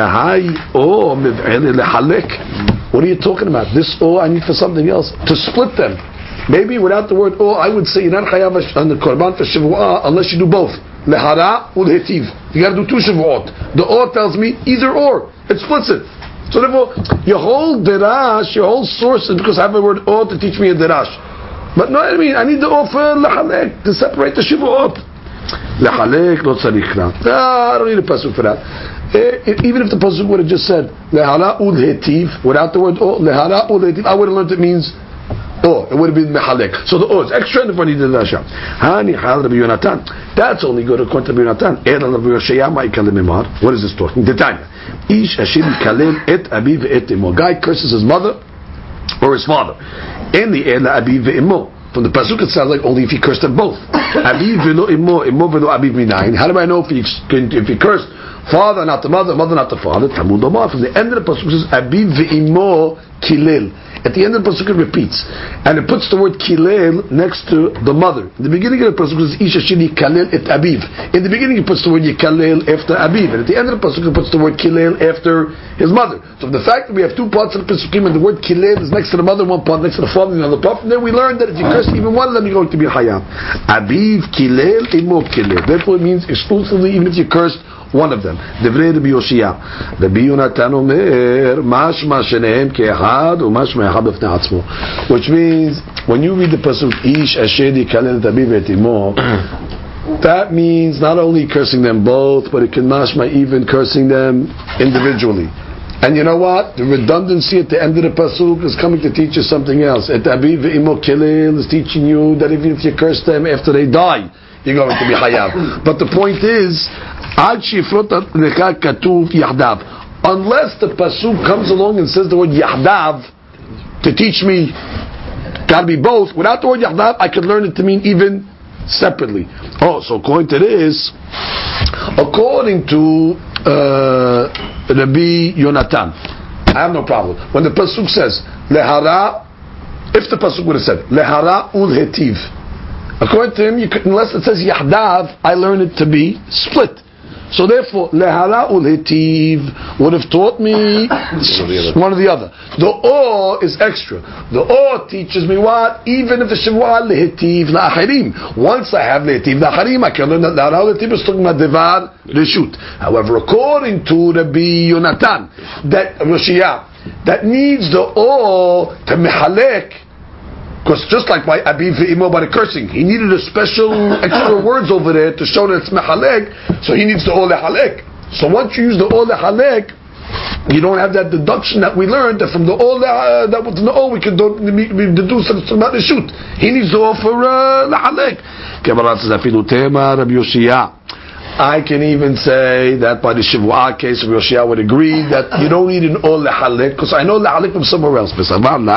What are you talking about? This or I need for something else to split them. Maybe without the word or, I would say you're not chayav on the korban for shivua unless you do both lehara or lehetiv. You got to do two shivuot. The or tells me either or. It splits it. So therefore, your whole derash, your whole source is because I have a word or to teach me a derash. But no, I mean, I need the or for lehalek to separate the shivuot. Lehalek lo tzarich la. I don't need a pasuk for that. Even if the pasuk would have just said lehara ul hetiv without the word o, lehara ul hetiv, I would have learned it means o. It would have been mehalek. So the o is extra, and if I needed the sham. Hani hal Rabbi Yonatan. That's only good according to Rabbi Yonatan. Ela Rabbi Yoshaya ma'ikalim imar. What is this talking? Detanya. Ish ashir yikalel et abiv et imo. Guy curses his mother or his father. In the ela abiv ve'imo. From the pasuk it sounds like only if he cursed them both. Abiv velo imo, imo velo abiv minayin. How do I know if he cursed father not the mother, mother not the father? Talmud Omar. From the end of the pasuk it says abiv ve'imo kilel. At the end of the pasuk it repeats, and it puts the word kilel next to the mother. In the beginning of the pasuk it says isha shili kalel et abiv. In the beginning it puts the word yikalel after abiv, and at the end of the pasuk it puts the word kilel after his mother. So the fact that we have two parts of the pasukim and the word kilel is next to the mother, one part next to the father, and the other part, from there we learned that if you curse even one of them, you're going to be hayab. Abiv kilel imo kilel. Therefore it means exclusively even if you cursed one of them. Devrei Rabbi Yoshia. Rabbi Yonatan Omer, mashma shenehem ke'echad u'mashma echad b'fnei atzmo. Which means, when you read the pasuk, Ish asher yikalel et abiv et imo, that means not only cursing them both, but it can mashma even cursing them individually. And you know what? The redundancy at the end of the pasuk is coming to teach you something else. Et abiv ve'imo kilel is teaching you that even if you curse them after they die, you're going to be hayav. But the point is, unless the pasuk comes along and says the word yahdav to teach me, gotta be both. Without the word yahdav, I could learn it to mean even separately. Oh, so according to this, according to Rabbi Yonatan, I have no problem. When the pasuk says lehara, if the pasuk would have said lehara ul hetiv, according to him, unless it says yahdav, I learn it to be split. So therefore, lehara ul hetiv would have taught me one or the other. The o is extra. The o teaches me what? Even if the shavua lehetiv la'achirim. Once I have lehetiv la'achirim, I can learn that lehara ul hetiv is talking about devar reshut. However, according to Rabbi Yonatan, that Roshiyah, that needs the o to mehalek. Because just like by abiv ve'imo, by the cursing, he needed a special extra words over there to show that it's mehalek, so he needs the o lehalek. So once you use the o lehalek, you don't have that deduction that we learned, that from the o that was the o we can deduce that it's about the shoot. He needs the o for lehalek. Rabbi Yoshia. I can even say that by the Shivua case, Rabbi Yoshia would agree that you don't need an ol lehalik, because I know lehalik from somewhere else. You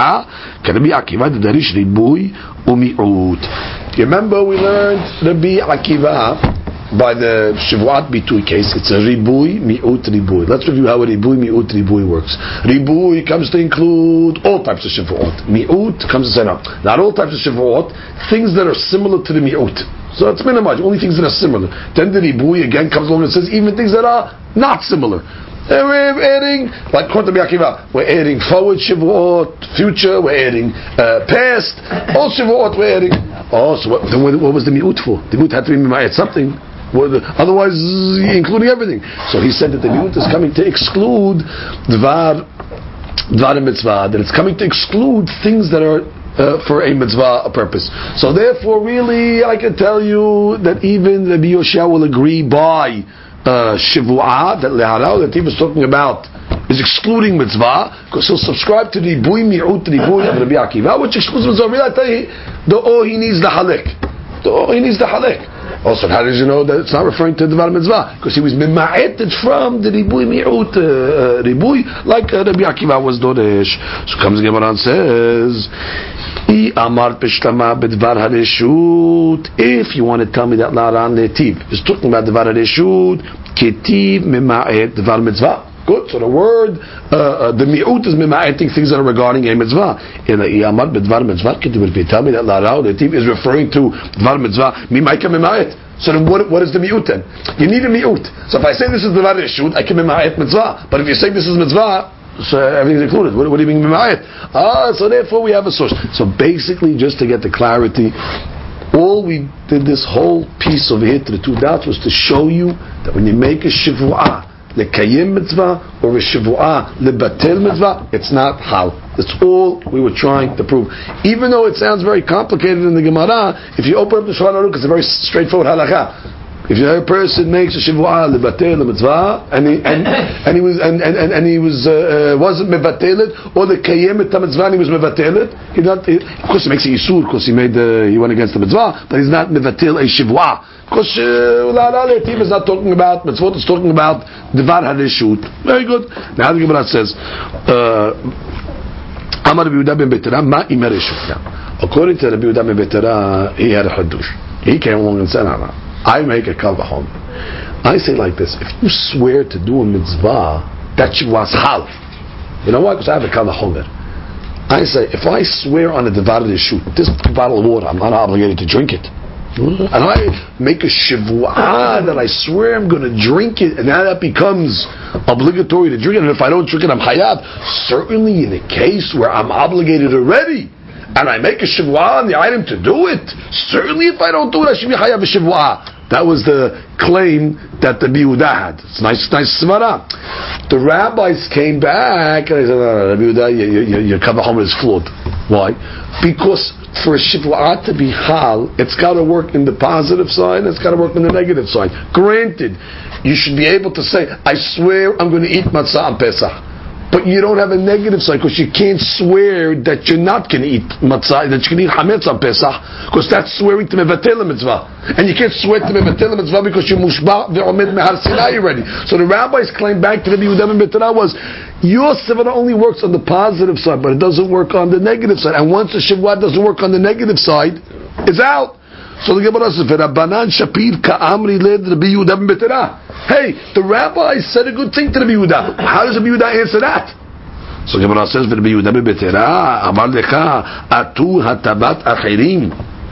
remember we learned Rabbi Akiva by the Shivuat Bitui case. It's a ribui, mi'ut, ribui. Let's review how a ribui, mi'ut, ribui works. Ribui comes to include all types of Shivuot. Mi'ut comes to say no, not all types of Shivuot, things that are similar to the mi'ut. So it's minimized, only things that are similar. Then the ribui again comes along and says even things that are not similar. And we're adding, like Rabbi Akiva, we're adding forward Shavuot, future, we're adding past, all Shavuot we're adding. Oh, so what was the mi'ut for? The mi'ut had to be mi'ayat something. Otherwise, including everything. So he said that the mi'ut is coming to exclude dvar mitzvah, that it's coming to exclude things that are for a mitzvah, a purpose. So therefore, really, I can tell you that even Rabbi Yoshia will agree by Shivu'ah, that Lehara, that he was talking about, is excluding mitzvah, because he'll subscribe to the Bui Mi'ut Ribui of Rabbi Akiva, which excludes mitzvah. Really, I tell you, the O he needs the halek. The O he needs the halek. Also, how did you know that it's not referring to the Dvar Mitzvah? Because he was mima'eted from the Ribui Mi'ut Ribui, like Rabbi Akiva was Doresh. So comes the Gemara and says, if you want to tell me that La'aran Netiv is talking about Dvar HaReshut, Ketiv Mima'et Dvar Mitzvah. Good. So the word, the mi'ut is mima'eting things that are regarding a mitzvah. In the Iyamad B'dvar Mitzvah, if you tell me that La'aran Netiv is referring to Dvar Mitzvah, Mimaika Mima'et. So then what is the mi'ut then? You need a mi'ut. So if I say this is Dvar HaReshut, I can mima'et mitzvah. But if you say this is mitzvah, so everything's included. What do you mean mimayet? So therefore we have a source. So basically, just to get the clarity, all we did this whole piece over here to the two dots was to show you that when you make a shivu'ah lekayim mitzvah or a shivu'ah lebatel mitzvah, it's not hal. That's all we were trying to prove. Even though it sounds very complicated in the Gemara, if you open up the Shulchan Aruch, it's a very straightforward halakha. If a person makes a shivua lebatel mitzvah and he wasn't mevatelet, or the kayemet mitzvah and he was mevatelet, of course he makes a yisur because he went against the mitzvah, but he's not mevatel a shivua. Because Team is not talking about mitzvot, it's talking about Devar HaReshut. Very good. Now the Gemara says, Amar Rabbi Yehuda ben Betera, Ma ima reshut. According to Rabbi Yehuda ben Betera, he had a hadush. He came along and said, I make a kal v'chol. I say like this: if you swear to do a mitzvah, that was hal. You know why? Because I have a kal v'chol. I say, if I swear on a Devar HaReshut, this bottle of water, I'm not obligated to drink it. And I make a shivua that I swear I'm going to drink it, and now that becomes obligatory to drink it, and if I don't drink it, I'm chayav. Certainly in a case where I'm obligated already, and I make a shivua on the item to do it, certainly if I don't do it, I should be chayav a shivua. That was the claim that the Yehuda had. It's nice svara. The rabbis came back and they said, no, Yehuda, your kavachom is flawed. Why? Because for a shivua to be hal, it's got to work in the positive side, it's got to work in the negative side. Granted, you should be able to say, I swear I'm going to eat matzah on Pesach. But you don't have a negative side because you can't swear that you're not going to eat matzah, that you're going to eat hametz on Pesach, because that's swearing to mevatel mitzvah. And you can't swear to mevatel mitzvah because you're mushba ve'omed mehar sinai already. So the rabbis claim back to the Yehuda ben Betera was, your sevara only works on the positive side, but it doesn't work on the negative side. And once the shivua doesn't work on the negative side, it's out. So the Gemara says, "Rabbanan Shapir ka'amri led Rabbi Yehuda ben Betera." Hey, the rabbis said a good thing to Rabbi Yehuda. How does Rabbi Yehuda answer that? So the Gemara says, "Rabbi Yehuda ben Betera amar lecha atu hatabat achirim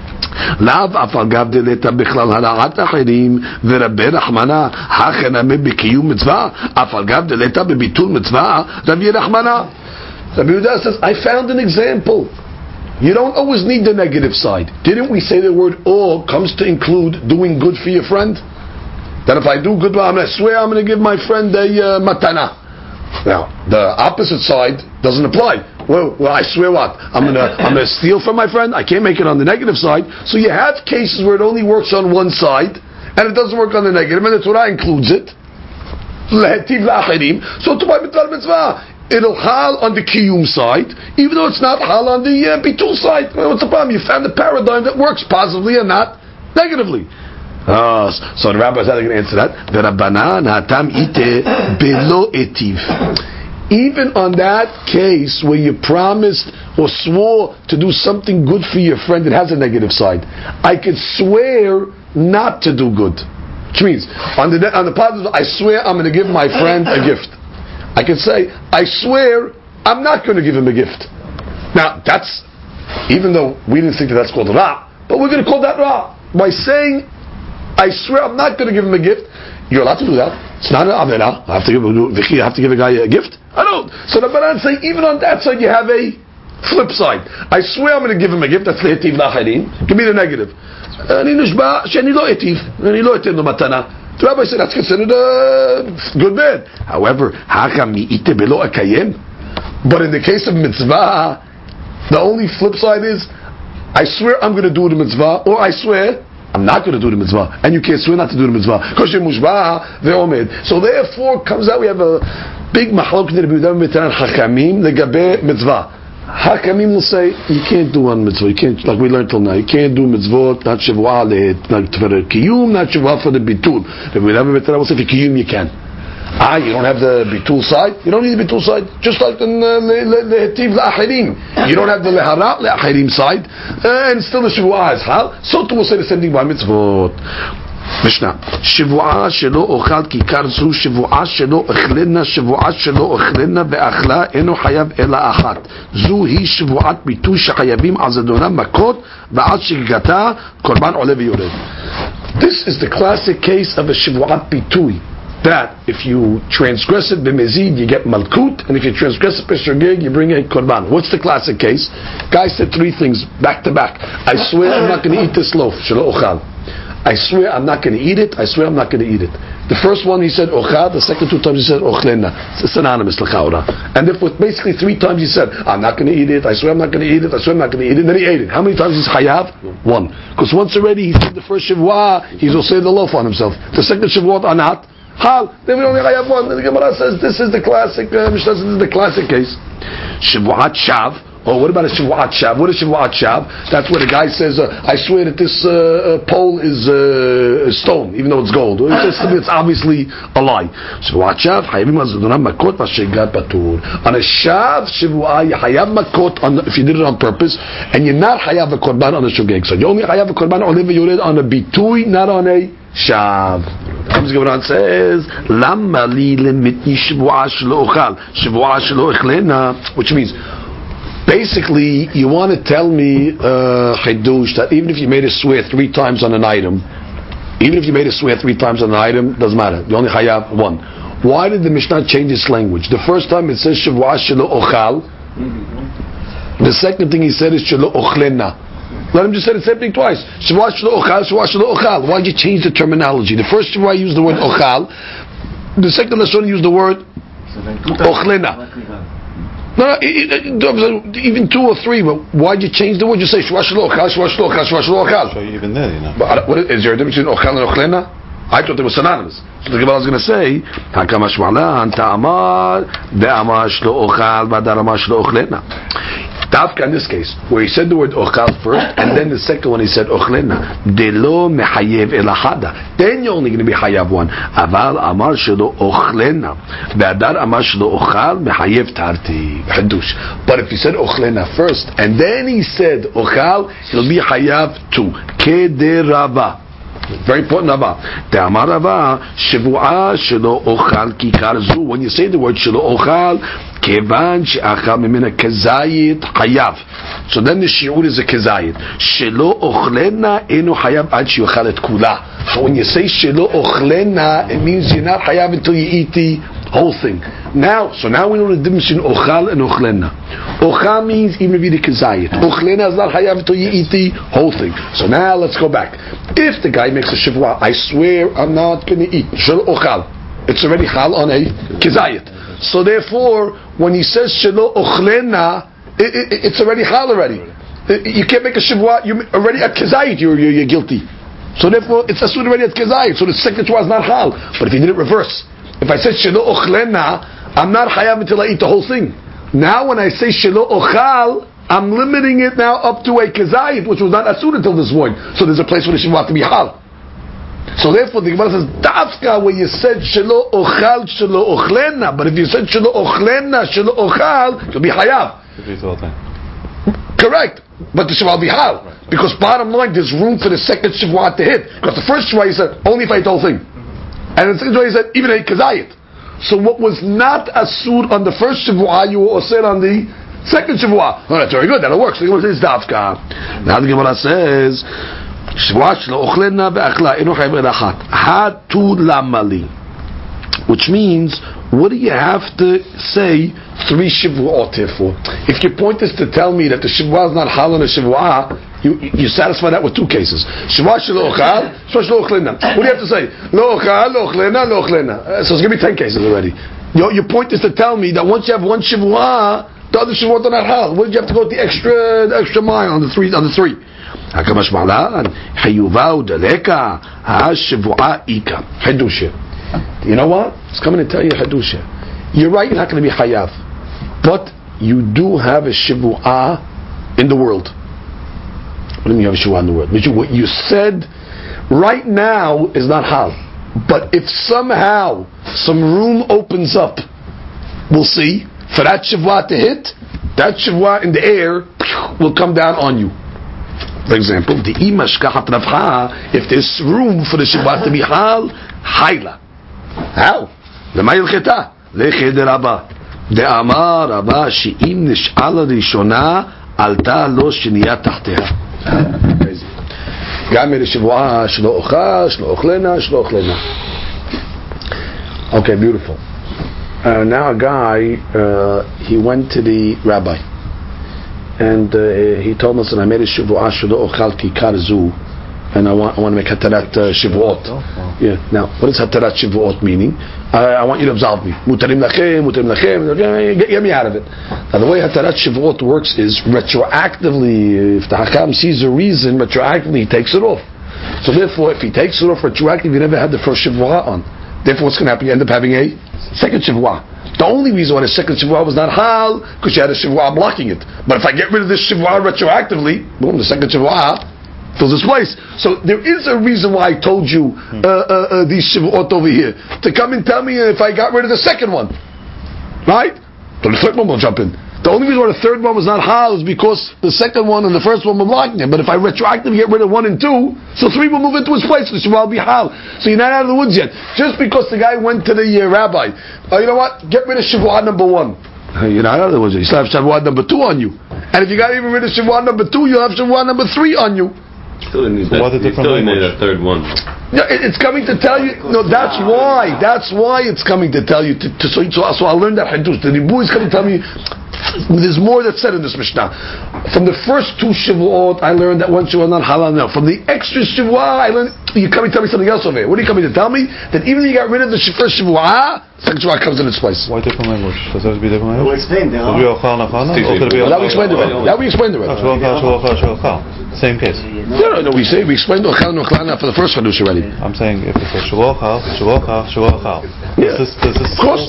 lav afal gav deleta bichlal hara'at achirim v'Rabbi Rachmana hachename b'kiyum mitzvah afal gav deleta b'bitul mitzvah Rabbi Rachmana." Rabbi Yehuda says, I found an example. You don't always need the negative side. Didn't we say the word all comes to include doing good for your friend? That if I do good, I'm going to swear I'm going to give my friend a matana. Now, the opposite side doesn't apply. Well, I swear what? I'm going to steal from my friend? I can't make it on the negative side. So you have cases where it only works on one side, and it doesn't work on the negative, and the Torah includes it. So to my mitzvah, it'll hal on the kiyum side, even though it's not hal on the bitul side. What's the problem? You found a paradigm that works positively and not negatively. So the rabbis are going to answer that. The Rabbanan hatam ite belo etiv. Even on that case where you promised or swore to do something good for your friend that has a negative side, I could swear not to do good. Which means on the positive, I swear I'm going to give my friend a gift. I can say, I swear I'm not going to give him a gift. Now, that's, even though we didn't think that's called ra, but we're going to call that ra. By saying, I swear I'm not going to give him a gift, you're allowed to do that. It's not an avera. I have to give a guy a gift? I don't. So the Baran saying, even on that side, you have a flip side. I swear I'm going to give him a gift, that's le'etiv la'achirim. Give me the negative. Ani nushba, sheni lo etiv. Ani lo etiv no matana. The rabbi said that's considered a good bad. However, but in the case of mitzvah, the only flip side is, I swear I'm going to do the mitzvah, or I swear I'm not going to do the mitzvah, and you can't swear not to do the mitzvah because you're mushba ve'omed. So therefore, comes out we have a big mahlok in the Yehuda ben Betera hakamim legabe mitzvah. Hakamim will say you can't do one mitzvah. You can't, like we learned till now. You can't do mitzvot, not shivua not for the kiyum, not shivua for the bitul. The Yehuda ben Betera will say for kiyum you can. You don't have the bitul side. You don't need the bitul side. Just like the lehetiv la'achirim, you don't have the lehara la'achirim side, and still the shivua is hal. So too will say the same thing by mitzvot. Mishnah. שבועה שלא אוכל כיכר זו שבועה שלא אכלנה שבועה שלא אכלנה ואכלה אינו חייב אלא אחת. זו היא שבועת ביטוי שחייבים על זדונם מכות ועד שגגתה קורבן עולה ויורד. This is the classic case of a שבועת ביטוי, that if you transgress it b'mezid you get malkut, and if you transgress it b'shogeg you bring a korban. What's the classic case? Guy said three things back to back. I swear I'm not going to eat this loaf. שלא אוכל. I swear I'm not going to eat it. I swear I'm not going to eat it. The first one he said ochal, the second 2 times he said ochlena. It's synonymous l'chaura. And therefore, basically 3 times he said, I'm not going to eat it, I swear I'm not going to eat it, I swear I'm not going to eat it, and then he ate it. How many times is chayav? 1. Because once already he said the first shavua, he's also the loaf on himself. The second shavua are not hal. Then we only chayav 1. Then the Gemara says this is the classic, Mishnah says this is the classic case. Shavuat shav. Oh, what about a Shavuat Shav? What is Shavuat Shav? That's where the guy says, I swear that this pole is stone, even though it's gold. It's obviously a lie. Shavuat Shav, Hayavim Azadunam Makot Vashegat Batur. On a Shav, Shavuat, you Hayav Makot if you did it on purpose, and you're not Hayav a Korban on a Shogeg. So you only Hayav a Korban on a Bitui, not on a Shav. Gemara says, Lama li limitni Shavuat Shelo Ochal, Shavuat Shelo Ochlena, which means, basically, you want to tell me, Chidush, that even if you made a swear 3 times on an item, doesn't matter. You only chayav 1. Why did the Mishnah change its language? The first time it says Shavuah Shelo Ochal. The second thing he said is Shelo Ochlena. Let him just say the same thing twice. Shavuah Shelo Ochal, Shavuah Shelo Ochal. Why did you change the terminology? The first Shavuah used the word Ochal. The second lesson used the word Ochlena. No, even 2 or 3. But why'd you change the word? You say Shua Shelo Ochal, Shua Shelo Ochal, Shua Shelo Ochal. So even there, you know. But is there a difference between Ochal and Ochlena? I thought they were synonymous. So the Gemara is going to say, Hakama Shmala Anta Amar De'amar Shelo Ochal V'Adar Amar Shelo Ochlena. Dafka in this case, where he said the word Ochal first, and then the second one he said Ochlena. Delo Mehayev Elachada. Then you're only going to be Hayav 1. Aval Amar Shelo Ochlena. V'Adar Amar Shelo Ochal Mehayev Tarti. Hadush. But if he said Ochlena first, and then he said Ochal, he'll be Hayav 2. Kederava. Very important Rava. De'amar Rava Shavua Shelo Ochal Kikar Zu. When you say the word Shelo Ochal, Kevan She'achal Mimena Kezayit Hayav. So then the shiur is a Kezayit. Shelo Ochlena Eno Hayav Ad She'ochal Et Kula. So when you say Shelo Ochlena, it means you're not Hayav until you eat the whole thing. Now we know the difference between Ochal and Ochlena. Ochal means even if you eat the Kezayit. Ochlena is not Hayav until you eat the whole thing. So now let's go back. If the guy makes a Shavua, I swear I'm not going to eat Shelo Ochal. It's already Chal on a Kezayit. So therefore, when he says Shelo Ochlena, it's already Chal already. You can't make a Shavua, you already at Kezayit, you're guilty. So therefore, it's assumed already at Kezayit. So the second Shavua is not Chal. But if you did it reverse, if I said Shelo Ochlena, I'm not Chayav until I eat the whole thing. Now when I say Shelo Ochal, I'm limiting it now up to a Kezayit, which was not assumed until this point. So there's a place where the Shavua to be Chal. So therefore the Gemara says, Dafka, where you said Shelo Ochal, Shelo Ochlena, but if you said Shelo Ochlena, Shelo Ochal, you'll be Chayav. Correct. But the Shavua will be Chal. Right. Because bottom line, there's room for the second Shavua to hit. Because the first Shavua you said, only if I eat the whole thing. And the second Shavua you said, even a Kezayit. So what was not asur on the first Shavua, you will asur on the second Shavua. Oh, that's very good, that'll work. So the Gemara says, Dafka. Now the Gemara says, Shavua shelo ochlena ve'achla eno chayav elachat. Hatu lamali. Which means, what do you have to say 3 Shavuot here for? If your point is to tell me that the Shavua is not Hal on a Shavua, you satisfy that with 2 cases. Shavua shelo ochal, Shavua shelo ochlena. What do you have to say? Lo ochal, lo ochlena, lo ochlena. So it's going to be 10 cases already. Your point is to tell me that once you have 1 Shavua, the other Shavuot are not Hal. What did you have to go the extra mile on the 3? Hakamash Malan, Hayuva Udaleka, Ha-Shavua Ika. Hadushya. You know what? It's coming to tell you Hadushya. You're right, you're not going to be Hayav. But you do have a Shavua in the world. What do you mean you have a Shavua in the world? What you said right now is not Hal. But if somehow some room opens up, we'll see, for that Shavua to hit, that Shavua in the air will come down on you. For example, if there's room for the Shavua to be Hal, Haila. How? למה הלכתה? לכי דרבה. דאמר רבה שאם נשאל הראשונה עלתה לו שנייה תחתיה. גם אלה שבועה שלא אוכל, שלא אוכלנה, שלא אוכלנה. Okay, beautiful. Now a guy, he went to the rabbi and he told us that I made a שבועה שלא אוכל כיכר זו and I want to make Hatarat Shavuot. Yeah. Now, what does Hatarat Shavuot meaning? I want you to absolve me. Mutarim lachem, get me out of it. Now, the way Hatarat Shavuot works is retroactively. If the Hakam sees a reason, retroactively he takes it off. So therefore, if he takes it off retroactively, you never had the first Shavuot on. Therefore, what's going to happen? You end up having a second Shavuot. The only reason why the second Shavuot was not hal, because you had a Shavuot blocking it. But if I get rid of this Shavuot retroactively, boom, the second Shavuot fills its place. So there is a reason why I told you these Shavuot over here. To come and tell me if I got rid of the second one. Right? So the third one will jump in. The only reason why the third one was not hal is because the second one and the first one were blocking it. But if I retroactively get rid of 1 and 2, so 3 will move into its place. So Shavuot will be hal. So you're not out of the woods yet. Just because the guy went to the rabbi, you know what? Get rid of Shavuot number 1. You're not out of the woods yet. You still have Shavuot number 2 on you. And if you got even rid of Shavuot number 2, you'll have Shavuot number 3 on you. Still need a third one. No, it's coming to tell you. No, that's why. That's why it's coming to tell you. So I learned that Hadush. The Ribu is coming to tell me. There's more that's said in this Mishnah. From the first 2 Shavuot, I learned that 1 Shavuot not halal now. From the extra Shavuot, I learned. You come and tell me something else over here. What are you coming to tell me? That even if you got rid of the first Shavuot, second Shavuot comes in its place. Why different language? Does that have to be different language? We'll explain that. That we explained already. Same case. No, we explained for the first Hadush already. I'm saying if it's a Shavuot chal. Yeah. Does this Of course.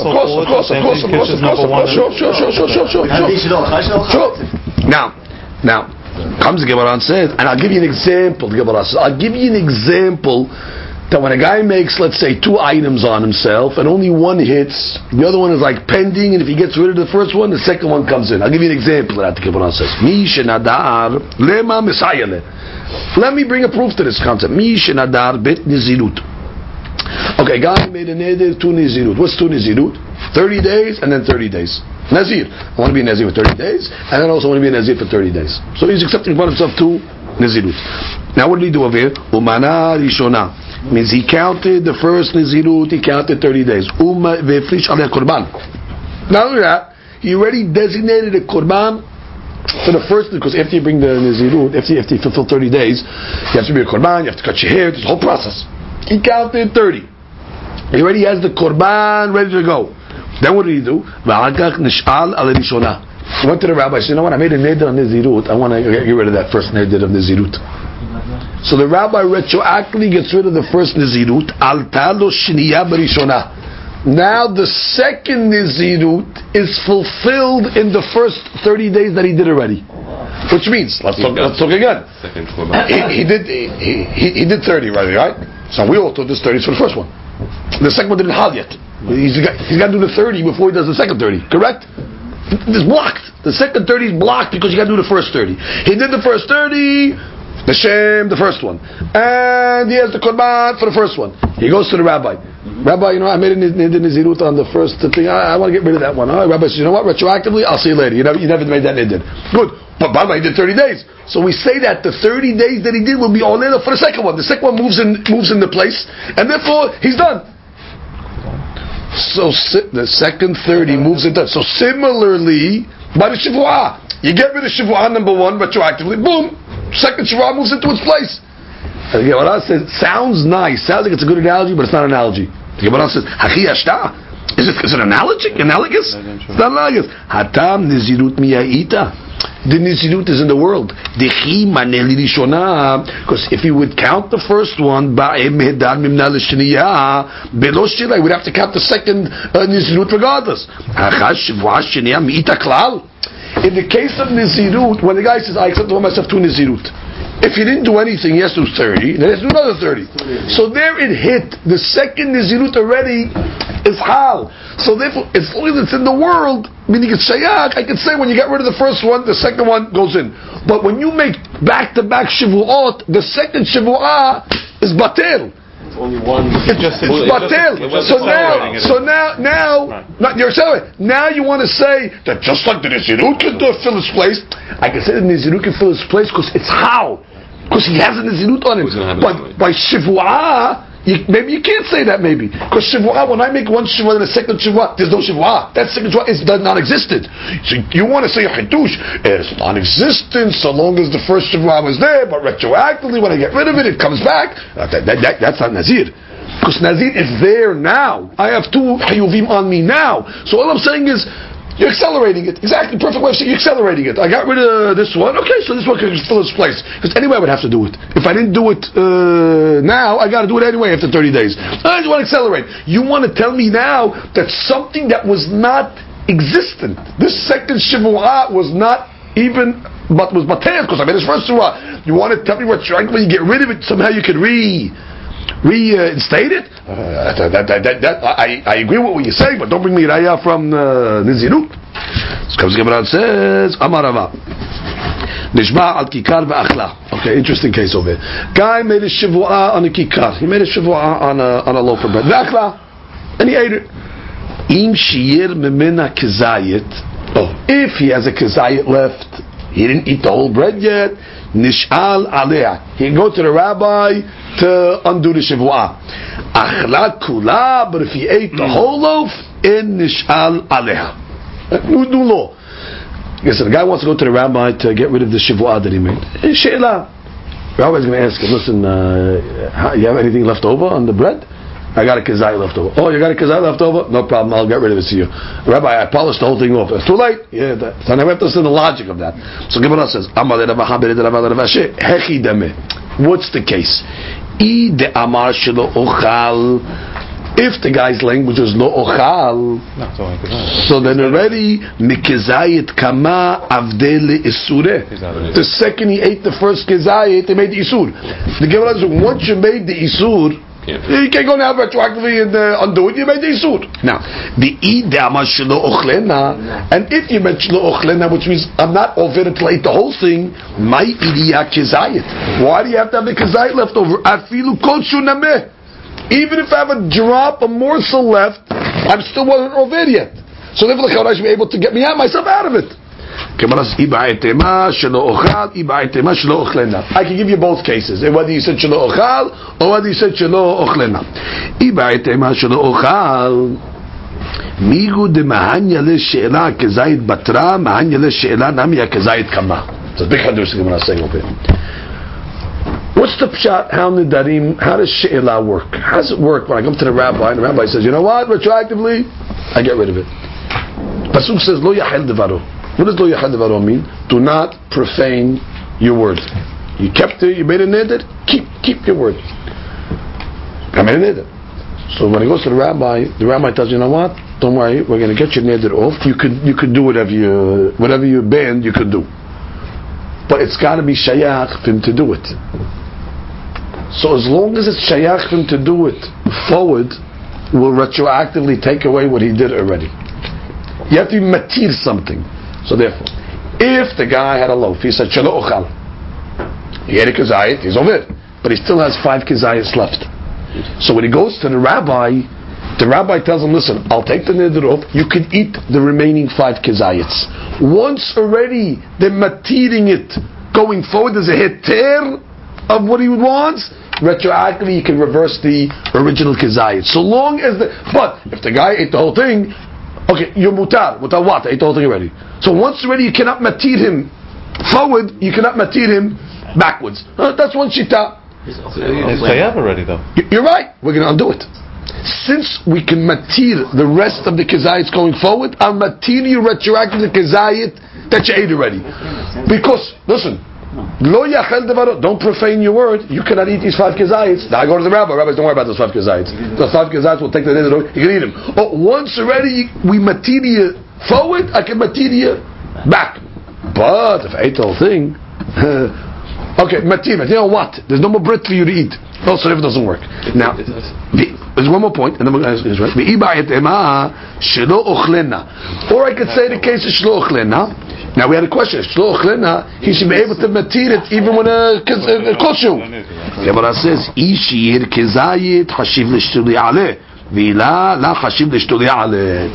Sure. Now, comes the Gemara and says, and I'll give you an example. The Gemara says, I'll give you an example that when a guy makes, let's say, 2 items on himself, and only one hits, the other one is like pending, and if he gets rid of the first one, the second one comes in. I'll give you an example of that. The Gemara says, Mi shenadar lema misayale. Let me bring a proof to this concept. Mi shenadar bet nizirut. Okay, guy made a neder 2 nizirut. What's 2 nizirut? 30 days and then 30 days. Nazir. I want to be a Nazir for 30 days, and then also want to be a Nazir for 30 days. So he's accepting upon himself 2 Nazirut. Now what did he do over here? Umana rishona. Means he counted the first Nazirut, he counted 30 days. Ve'frish alei korban. Not only that, he already designated a korban for the first, because after you bring the Nazirut, after you fulfill 30 days, you have to bring a korban, you have to cut your hair, this whole process. He counted 30. He already has the korban ready to go. Then what did he do? He went to the rabbi and said, you know what, I made a neder on Nazirut, I want to get rid of that first neder of Nazirut. So the rabbi retroactively gets rid of the first Nazirut. Now the second Nazirut is fulfilled in the first 30 days that he did already. Which means, let's talk again. He did 30 already, right? So we all thought this 30 is for the first one. The second one didn't hal yet. He's got to do the 30 before he does the second 30. Correct? It's blocked. The second 30 is blocked because you got to do the first 30. He did the first 30, the Shem, the first one. And he has the Korban for the first one. He goes to the rabbi. Rabbi, I made a Nizirut on the first thing. I want to get rid of that one. Rabbi says, you know what? Retroactively, I'll see you later. You never made that Nidin. Good. But Baba, he did 30 days. So we say that the 30 days that he did will be all in for the second one. The second one moves into place. And therefore, he's done. So the second 30 moves into. So similarly, by the Shavuot, you get rid of Shavuot number 1 retroactively. Boom. Second Shavuot moves into its place. The Gemara says, sounds nice. Sounds like it's a good analogy, but it's not an analogy. The Gemara says, Hachi Ashta. Is it analogous? It's not analogous. Hatam Nizirut Miyaita. The Nizirut is in the world. Because if you would count the first one, we'd have to count the second Nizirut regardless. In the case of Nizirut, when the guy says, I accept upon myself 2 Nizirut, if he didn't do anything, he has to do 30, then he has to do another 30. So there it hit. The second Nizirut already is hal. So therefore, as long as it's in the world, meaning it's shayak, I can say when you get rid of the first one, the second one goes in. But when you make back-to-back Shavuot, the second Shavuot is batel. It's only one. It's batel. So now, you're saying now you want to say that just like the Nizirut can fill its place, I can say the Nizirut can fill its place because it's how. Because he has a Nizirut on him. But by Shavuot, maybe you can't say that maybe. Because Shavua, when I make one Shavua and a second Shavua, there's no Shavua. That second Shavua is non-existent. So you want to say Chidush is non-existent so long as the first Shavua was there, but retroactively when I get rid of it, it comes back. That's not Nazir. Because Nazir is there now. I have two Hayuvim on me now. So all I'm saying is, you're accelerating it. Exactly, perfect way of saying you're accelerating it. I got rid of this one. Okay, so this one can fill its place. Because anyway I would have to do it. If I didn't do it now, I got to do it anyway after 30 days. I just want to accelerate. You want to tell me now that something that was not existent, this second Shivu'ah was not even, but was Batev, because I made this first Shivu'ah. You want to tell me what you're when you get rid of it, somehow you could reinstate it? I agree with what you say, but don't bring me raya from Nizirut. Comes Gemara and says, Amar Rava, Nishba al kikar ve'achla. Okay, interesting case over here. Guy made a shivu'ah on a kikar. He made a shivu'ah on a loaf of bread. Ve'achla, and he ate it. Im shiyir memena kezayit. Oh, if he has a kezayit left, he didn't eat the whole bread yet. Nish'al aleh. He can go to the rabbi to undo the shivu'ah. Achla kula, but if he ate the whole loaf, in nish'al aleh. New law. Listen, the guy wants to go to the rabbi to get rid of the shivu'ah that he made. She'ela. The rabbi's going to ask him, listen, you have anything left over on the bread? I got a kazai left over. Oh, you got a kazai left over? No problem, I'll get rid of it to you. Rabbi, I polished the whole thing off. It's too late. Yeah, so now we have to understand the logic of that. So Gemara says, what's the case? If the guy's language is lo ochal, so then already mikizayit kama avdele isure. The second he ate the first kizayit, they made the isur. The Gemara says, once you made the isur, you can't go now retroactively and undo it. You made the isur. Now, the idama shelo ochlena, and if you meant shelo ochlena, which means I'm not over until I ate the whole thing, my idiya kizayit. Why do you have to have the kizayit left over? Afilu kochu nameh. Even if I have a drop, a morsel left, I still wasn't over yet. So therefore, the Chaurash should be able to get me out myself out of it. I can give you both cases, whether you said shelo ochal or whether you said shelo ochlena. Migu de mahanya le she'ela kezayit batra, mahanya le she'ela nami kezayit kama. It's a big hadush the Gemara saying over here. What's the pshat? How does she'ela work? How does it work when I come to the rabbi and the rabbi says, you know what, retroactively, I get rid of it. Pasuk says, lo yachel devaro. What does lo yachel devaro mean? Do not profane your word. You kept it, you made a neder, keep your word. I made a neder. So when he goes to the rabbi tells you know what? Don't worry, we're going to get your neder off. You could do whatever you banned, you could do. But it's got to be shayach for him to do it. So as long as it's shayach for him to do it forward, will retroactively take away what he did already. You have to matir something. So therefore, if the guy had a loaf, he said shelo ochal, he had a kazayit, he's over it, but he still has 5 kazayits left. So when he goes to the rabbi tells him, listen, I'll take the neder off, you can eat the remaining 5 kazayits. Once already they're matiring it going forward, there's a heter of what he wants, retroactively you can reverse the original kazayit. So long as but if the guy ate the whole thing, okay, you're mutar what? I ate the whole thing already. So once already you cannot matir him forward, you cannot matir him backwards. That's one shita. It's Chayav already though. You're right, we're going to undo it. Since we can matir the rest of the kazayits going forward, I'll matir you retroactively the kazayit that you ate already. Because, listen, lo yachel devaro, don't profane your word, you cannot eat these 5 kazayits. Now I go to the rabbi, rabbis, don't worry about those 5 kazayits. Those 5 kazayits will take the neder, you can eat them. But once already we matir you forward, I can matir you back. But if I ate the whole thing, okay, matir, you know what? There's no more bread for you to eat. Also, if it doesn't work. Now, there's one more point, and then we're going to ask this, right? Or I could say the case is shelo ochlena. Now we had a question. Shelo ochlena, he should be able to matir it even when a koshu. Gemara says, "Ishir kezayit hashiv l'shtuli aleh, v'ila la hashiv l'shtuli aleh."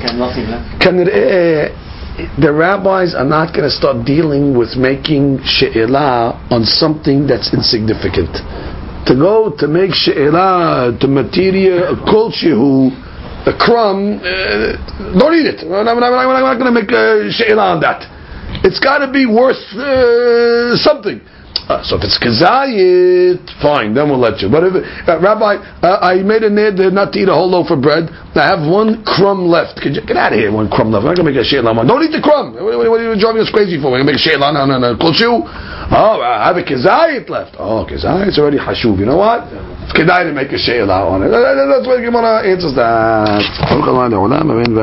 The rabbis are not going to start dealing with making she'ela on something that's insignificant. to go to make she'ela to material kol shehu, a crumb, don't eat it. I'm not going to make a she'ela on that. It's got to be worth something. So if it's kazayit, fine, then we'll let you. But if Rabbi, I made a neder not to eat a whole loaf of bread. I have one crumb left. Get out of here, one crumb left. I'm not going to make a she'ela. Don't eat the crumb. What are you driving us crazy for? We're going to make a she'ela. No. Kolshu. Oh, I have a kazayit left. Oh, kazayit's already hashuv. You know what? It's kedai to make a she'ela on it. That's why the Gemara answers that.